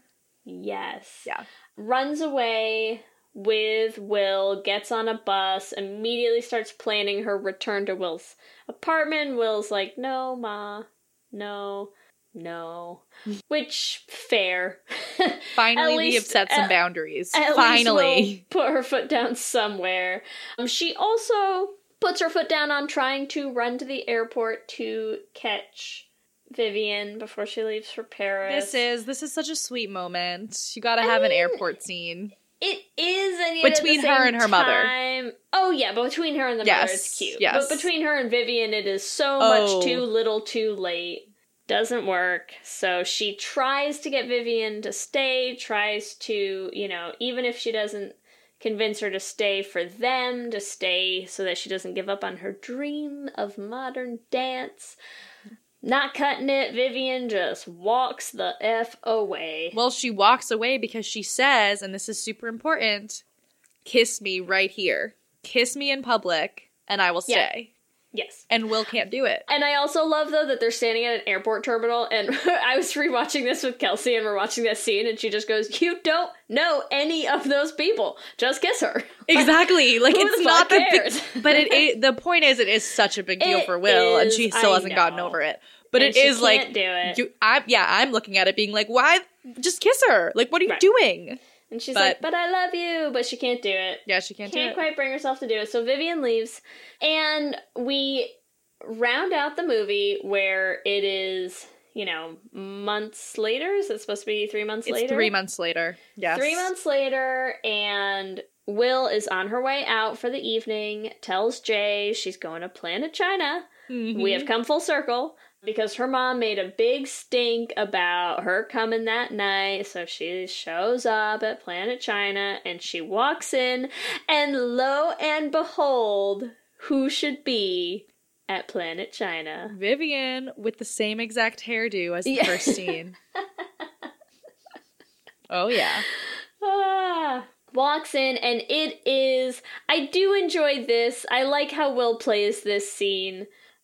Yes. Yeah. Runs away with Will, gets on a bus, immediately starts planning her return to Will's apartment. Will's like, no, Ma, no, no. Which, fair. Finally, At we have least- set some at- boundaries. At Finally. least we'll put her foot down somewhere. Um, she also puts her foot down on trying to run to the airport to catch Vivian before she leaves for Paris. This is this is such a sweet moment. You gotta have an mean, airport scene. It is, and yet Between at the her same and her mother. time- Oh yeah, but between her and the Yes, mother, it's cute. yes. But between her and Vivian, it is so Oh. much too little, too late. Doesn't work. So she tries to get Vivian to stay. Tries to, you know, even if she doesn't convince her to stay, for them to stay, so that she doesn't give up on her dream of modern dance. Not cutting it. Vivian just walks the F away. Well, she walks away because she says, and this is super important, kiss me right here. Kiss me in public, and I will Yeah. stay. Yes. And Will can't do it. And I also love, though, that they're standing at an airport terminal, and I was rewatching this with Kelsey, and we're watching that scene, and she just goes, you don't know any of those people. Just kiss her. Exactly. Like, Who it's the not fuck the cares? big, but it, it the point is, it is such a big deal It for Will, and is, she still I hasn't gotten know. over it. But And it she is like, can't do it. You, I, yeah, I'm looking at it being like, why? Just kiss her. Like, what are you Right. doing? And she's But- like, but I love you, but she can't do it. Yeah, she can't, Can't do it. quite bring herself to do it. So Vivian leaves, and we round out the movie where it is, you know, months later. Is it supposed to be three months It's later? three months later. Yes. Three months later, and Will is on her way out for the evening, tells Jay she's going to Planet China. Mhm. We have come full circle. because her mom made a big stink about her coming that night. So she shows up at Planet China and she walks in, and lo and behold, who should be at Planet China? Vivian with the same exact hairdo as the Yeah. first scene. Oh, yeah. Ah, walks in, and it is... I do enjoy this. I like how Will plays this scene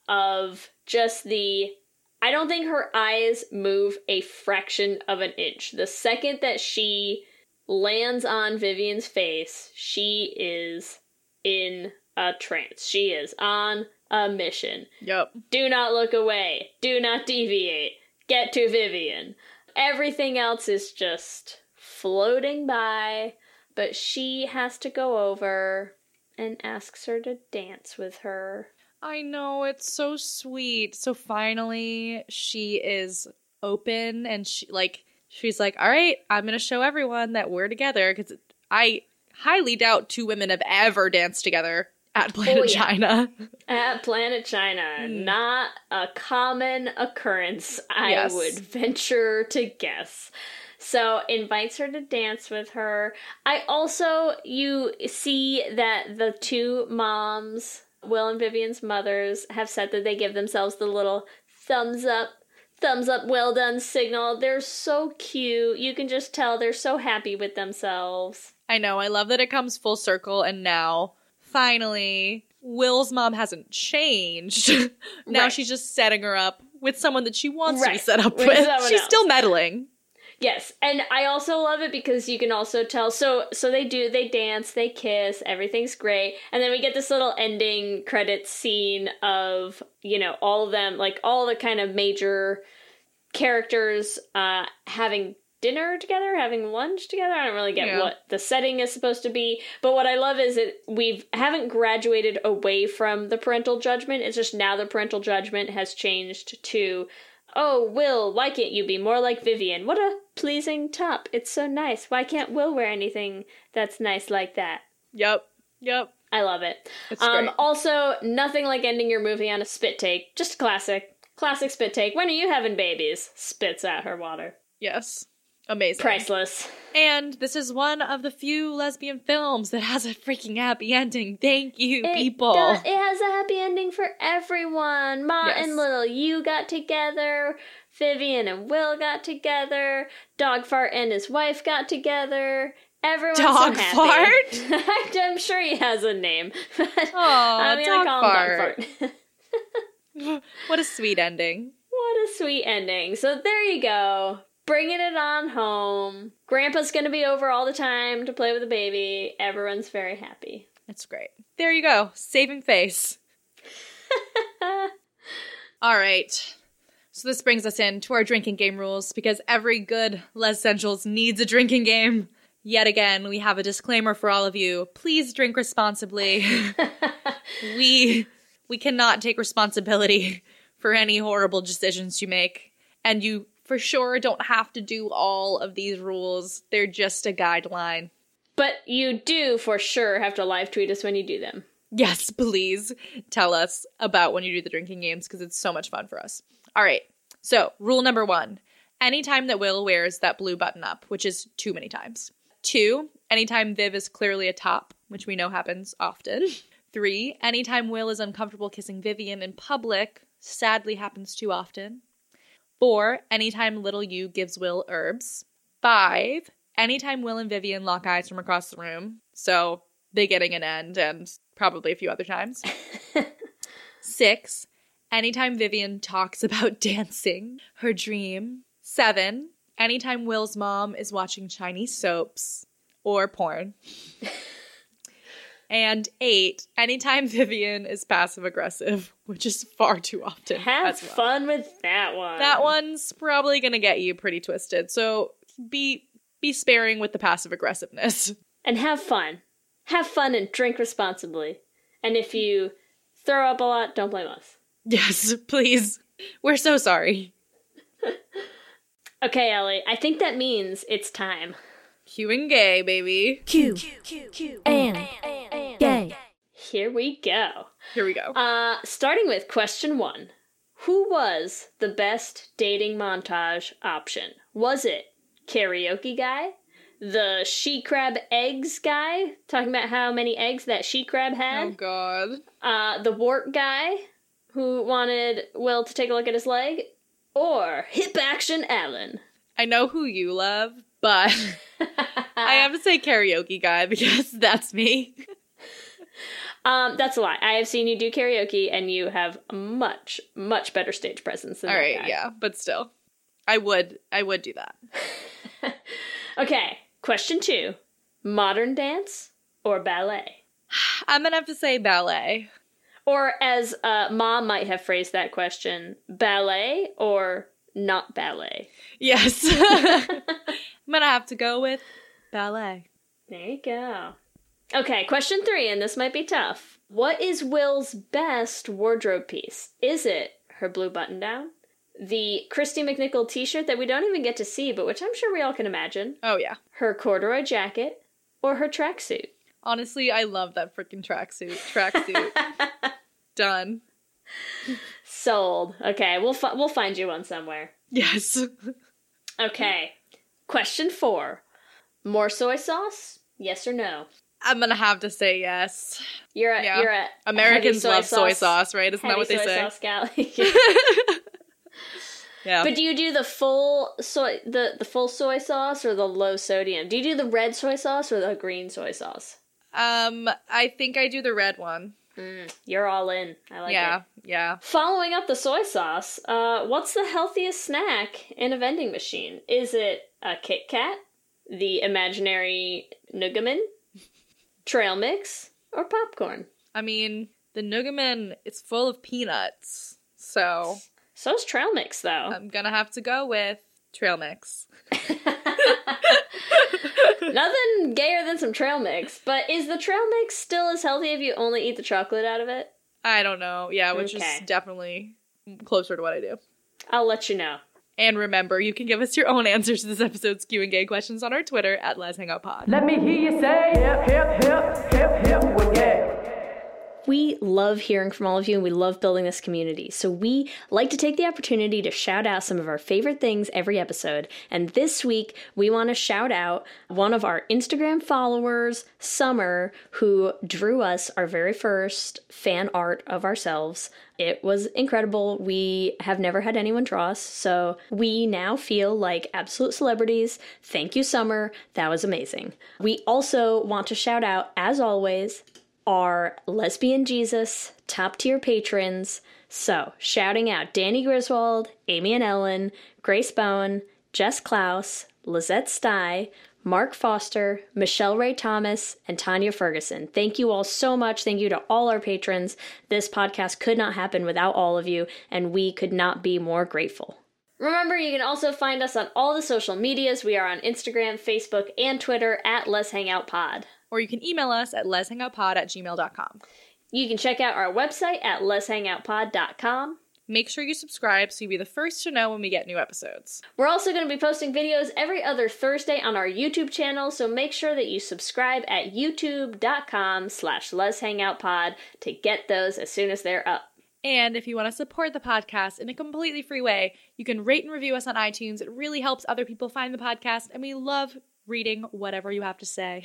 of just the... I don't think her eyes move a fraction of an inch. The second that she lands on Vivian's face, she is in a trance. She is on a mission. Yep. Do not look away. Do not deviate. Get to Vivian. Everything else is just floating by, but she has to go over and asks her to dance with her. I know, it's so sweet. So finally, she is open, and she, like, she's like, all right, I'm going to show everyone that we're together, because I highly doubt two women have ever danced together at Planet Oh, yeah. China. At Planet China, Mm. not a common occurrence, I Yes. would venture to guess. So invites her to dance with her. I also, you see that the two moms, Will and Vivian's mothers, have said that they give themselves the little thumbs up, thumbs up, well done signal. They're so cute. You can just tell they're so happy with themselves. I know, I love that it comes full circle, and now, finally, Will's mom hasn't changed. Now Right. she's just setting her up with someone that she wants to be Right. set up With with. someone She's else. still meddling. Yes, and I also love it because you can also tell. So, so they do. They dance. They kiss. Everything's great, and then we get this little ending credits scene of, you know, all of them, like all the kind of major characters, uh, having dinner together, having lunch together. I don't really get Yeah. what the setting is supposed to be, but what I love is that we haven't graduated away from the parental judgment. It's just now the parental judgment has changed to, oh, Will, why can't you be more like Vivian? What a pleasing top. It's so nice. Why can't Will wear anything that's nice like that? Yep. Yep. I love it. It's Um, great. also, nothing like ending your movie on a spit take. Just a classic. Classic spit take. When are you having babies? Spits out her water. Yes. Amazing. Priceless. And this is one of the few lesbian films that has a freaking happy ending. Thank you, It people. does- it has a happy ending for everyone. Ma Yes. and Little You got together. Vivian and Will got together. Dog Fart and his wife got together. Everyone's Dog so happy. Fart? I'm sure he has a name. Aw, I'm gonna Dog call Fart. him Dog Fart. What a sweet ending. What a sweet ending. So there you go. Bringing it on home. Grandpa's gonna be over all the time to play with the baby. Everyone's very happy. It's great. There you go. Saving face. All right. So this brings us into our drinking game rules, because every good Les Essentials needs a drinking game. Yet again, we have a disclaimer for all of you. Please drink responsibly. we we cannot take responsibility for any horrible decisions you make. And you for sure don't have to do all of these rules. They're just a guideline. But you do for sure have to live tweet us when you do them. Yes, please tell us about when you do the drinking games, because it's so much fun for us. All right, so rule number one, anytime that Will wears that blue button up, which is too many times. Two, anytime Viv is clearly a top, which we know happens often. Three, anytime Will is uncomfortable kissing Vivian in public, sadly happens too often. Four, anytime Little You gives Will herbs. Five, anytime Will and Vivian lock eyes from across the room. So, beginning and end, and probably a few other times. Six, anytime Vivian talks about dancing, her dream. Seven, anytime Will's mom is watching Chinese soaps or porn. And eight, anytime Vivian is passive-aggressive, which is far too often. Have as well. fun with that one. That one's probably going to get you pretty twisted, so be be sparing with the passive-aggressiveness. And have fun. Have fun and drink responsibly. And if you throw up a lot, don't blame us. Yes, please. We're so sorry. Okay, Ellie, I think that means it's time. Q and gay, baby. Q and gay. Here we go. Here we go. Uh, starting with question one. Who was the best dating montage option? Was it karaoke guy? The she crab eggs guy? Talking about how many eggs that she crab had? Oh, God. Uh, the wart guy who wanted Will to take a look at his leg? Or Hip Action Alan? I know who you love, but I have to say karaoke guy because that's me. Um, that's a lie. I have seen you do karaoke, and you have much, much better stage presence than All that right, guy. yeah, but still. I would, I would do that. Okay, question two. Modern dance or ballet? I'm gonna have to say ballet. Or as uh, Mom might have phrased that question, ballet or not ballet? Yes. I'm gonna have to go with ballet. There you go. Okay, question three, and this might be tough. What is Will's best wardrobe piece? Is it her blue button-down? The Christy McNichol t-shirt that we don't even get to see, but which I'm sure we all can imagine? Oh, yeah. Her corduroy jacket? Or her tracksuit? Honestly, I love that freaking tracksuit. Tracksuit. Done. Sold. Okay, we'll fi- we'll find you one somewhere. Yes. Okay. Question four. More soy sauce? Yes or no? I'm gonna have to say yes. You're a, Yeah. you're a Americans heavy soy love soy sauce- sauce, right? Isn't that heavy what they soy say? sauce gal. Yeah. But do you do the full soy the, the full soy sauce or the low sodium? Do you do the red soy sauce or the green soy sauce? um, I think I do the red one. Mm, you're all in. I like yeah, it. yeah. Following up the soy sauce, uh, what's the healthiest snack in a vending machine? Is it a Kit Kat, the imaginary Nougamin, trail mix, or popcorn? I mean, the Nougamin is full of peanuts, so So's trail mix, though. I'm gonna have to go with trail mix. Nothing gayer than some trail mix. But is the trail mix still as healthy if you only eat the chocolate out of it? I don't know. Yeah, which Okay. is definitely closer to what I do. I'll let you know. And remember, you can give us your own answers to this episode's Q and A questions on our Twitter at Let's Hang Out Pod. Let me hear you say hip, hip, hip, hip, hip, well, yeah. We love hearing from all of you and we love building this community. So we like to take the opportunity to shout out some of our favorite things every episode. And this week, we want to shout out one of our Instagram followers, Summer, who drew us our very first fan art of ourselves. It was incredible. We have never had anyone draw us, so we now feel like absolute celebrities. Thank you, Summer. That was amazing. We also want to shout out, as always, our Lesbian Jesus top tier patrons. So, shouting out Danny Griswold, Amy and Ellen, Grace Bowen, Jess Klaus, Lizette Stye, Mark Foster, Michelle Ray Thomas, and Tanya Ferguson. Thank you all so much. Thank you to all our patrons. This podcast could not happen without all of you, and we could not be more grateful. Remember, you can also find us on all the social medias. We are on Instagram, Facebook, and Twitter at Let's Hang Out Pod. Or you can email us at let's hang out pod at gmail dot com. You can check out our website at let's hang out pod dot com. Make sure you subscribe so you'll be the first to know when we get new episodes. We're also going to be posting videos every other Thursday on our YouTube channel, so make sure that you subscribe at youtube dot com slash let's hang out pod to get those as soon as they're up. And if you want to support the podcast in a completely free way, you can rate and review us on iTunes. It really helps other people find the podcast, and we love reading whatever you have to say.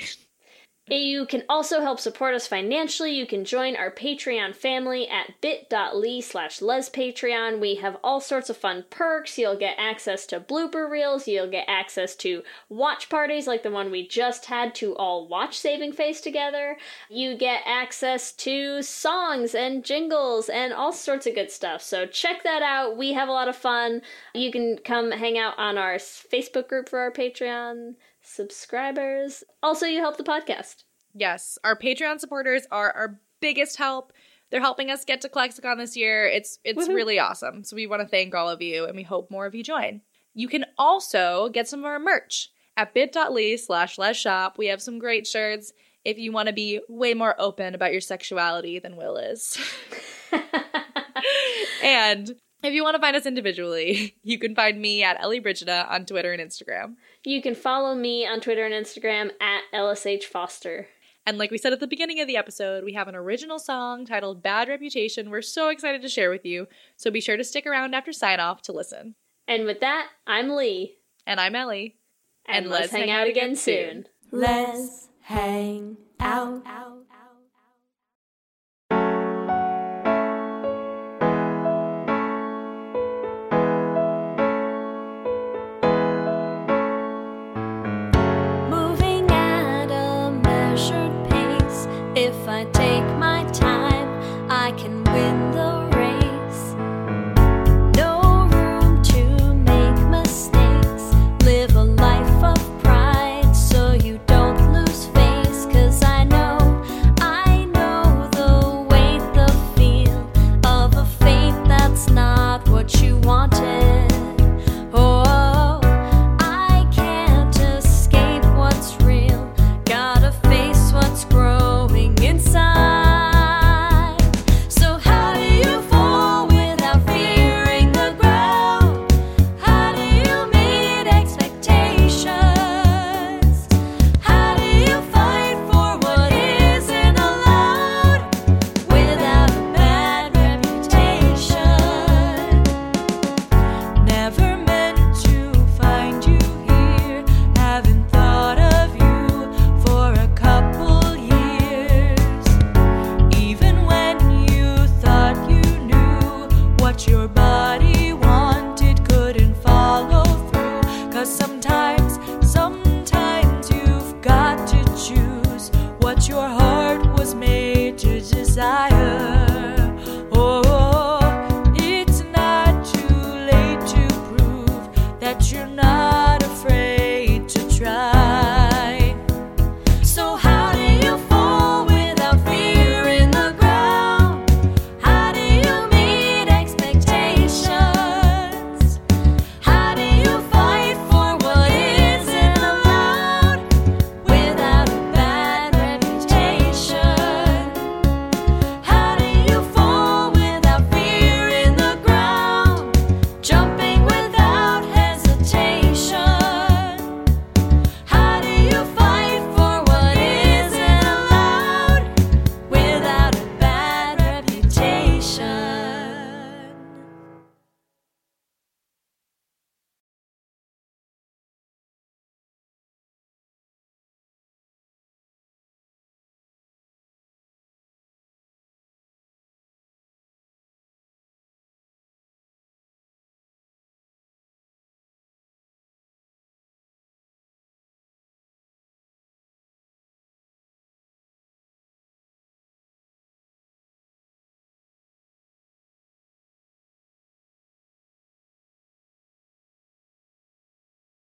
You can also help support us financially. You can join our Patreon family at bit.ly slash lespatreon. We have all sorts of fun perks. You'll get access to blooper reels. You'll get access to watch parties like the one we just had to all watch Saving Face together. You get access to songs and jingles and all sorts of good stuff. So check that out. We have a lot of fun. You can come hang out on our Facebook group for our Patreon subscribers. Also, you help the podcast. Yes, our Patreon supporters are our biggest help. They're helping us get to Klexicon this year. It's it's Woohoo. really awesome. So we want to thank all of you, and we hope more of you join. You can also get some of our merch at bit.ly slash let's shop. We have some great shirts if you want to be way more open about your sexuality than Will is. And if you want to find us individually, you can find me at Ellie Brigida on Twitter and Instagram. You can follow me on Twitter and Instagram at L S H Foster. And like we said at the beginning of the episode, we have an original song titled Bad Reputation we're so excited to share with you, so be sure to stick around after sign-off to listen. And with that, I'm Lee. And I'm Ellie. And, and let's, let's hang, hang out again soon. Let's hang out. out.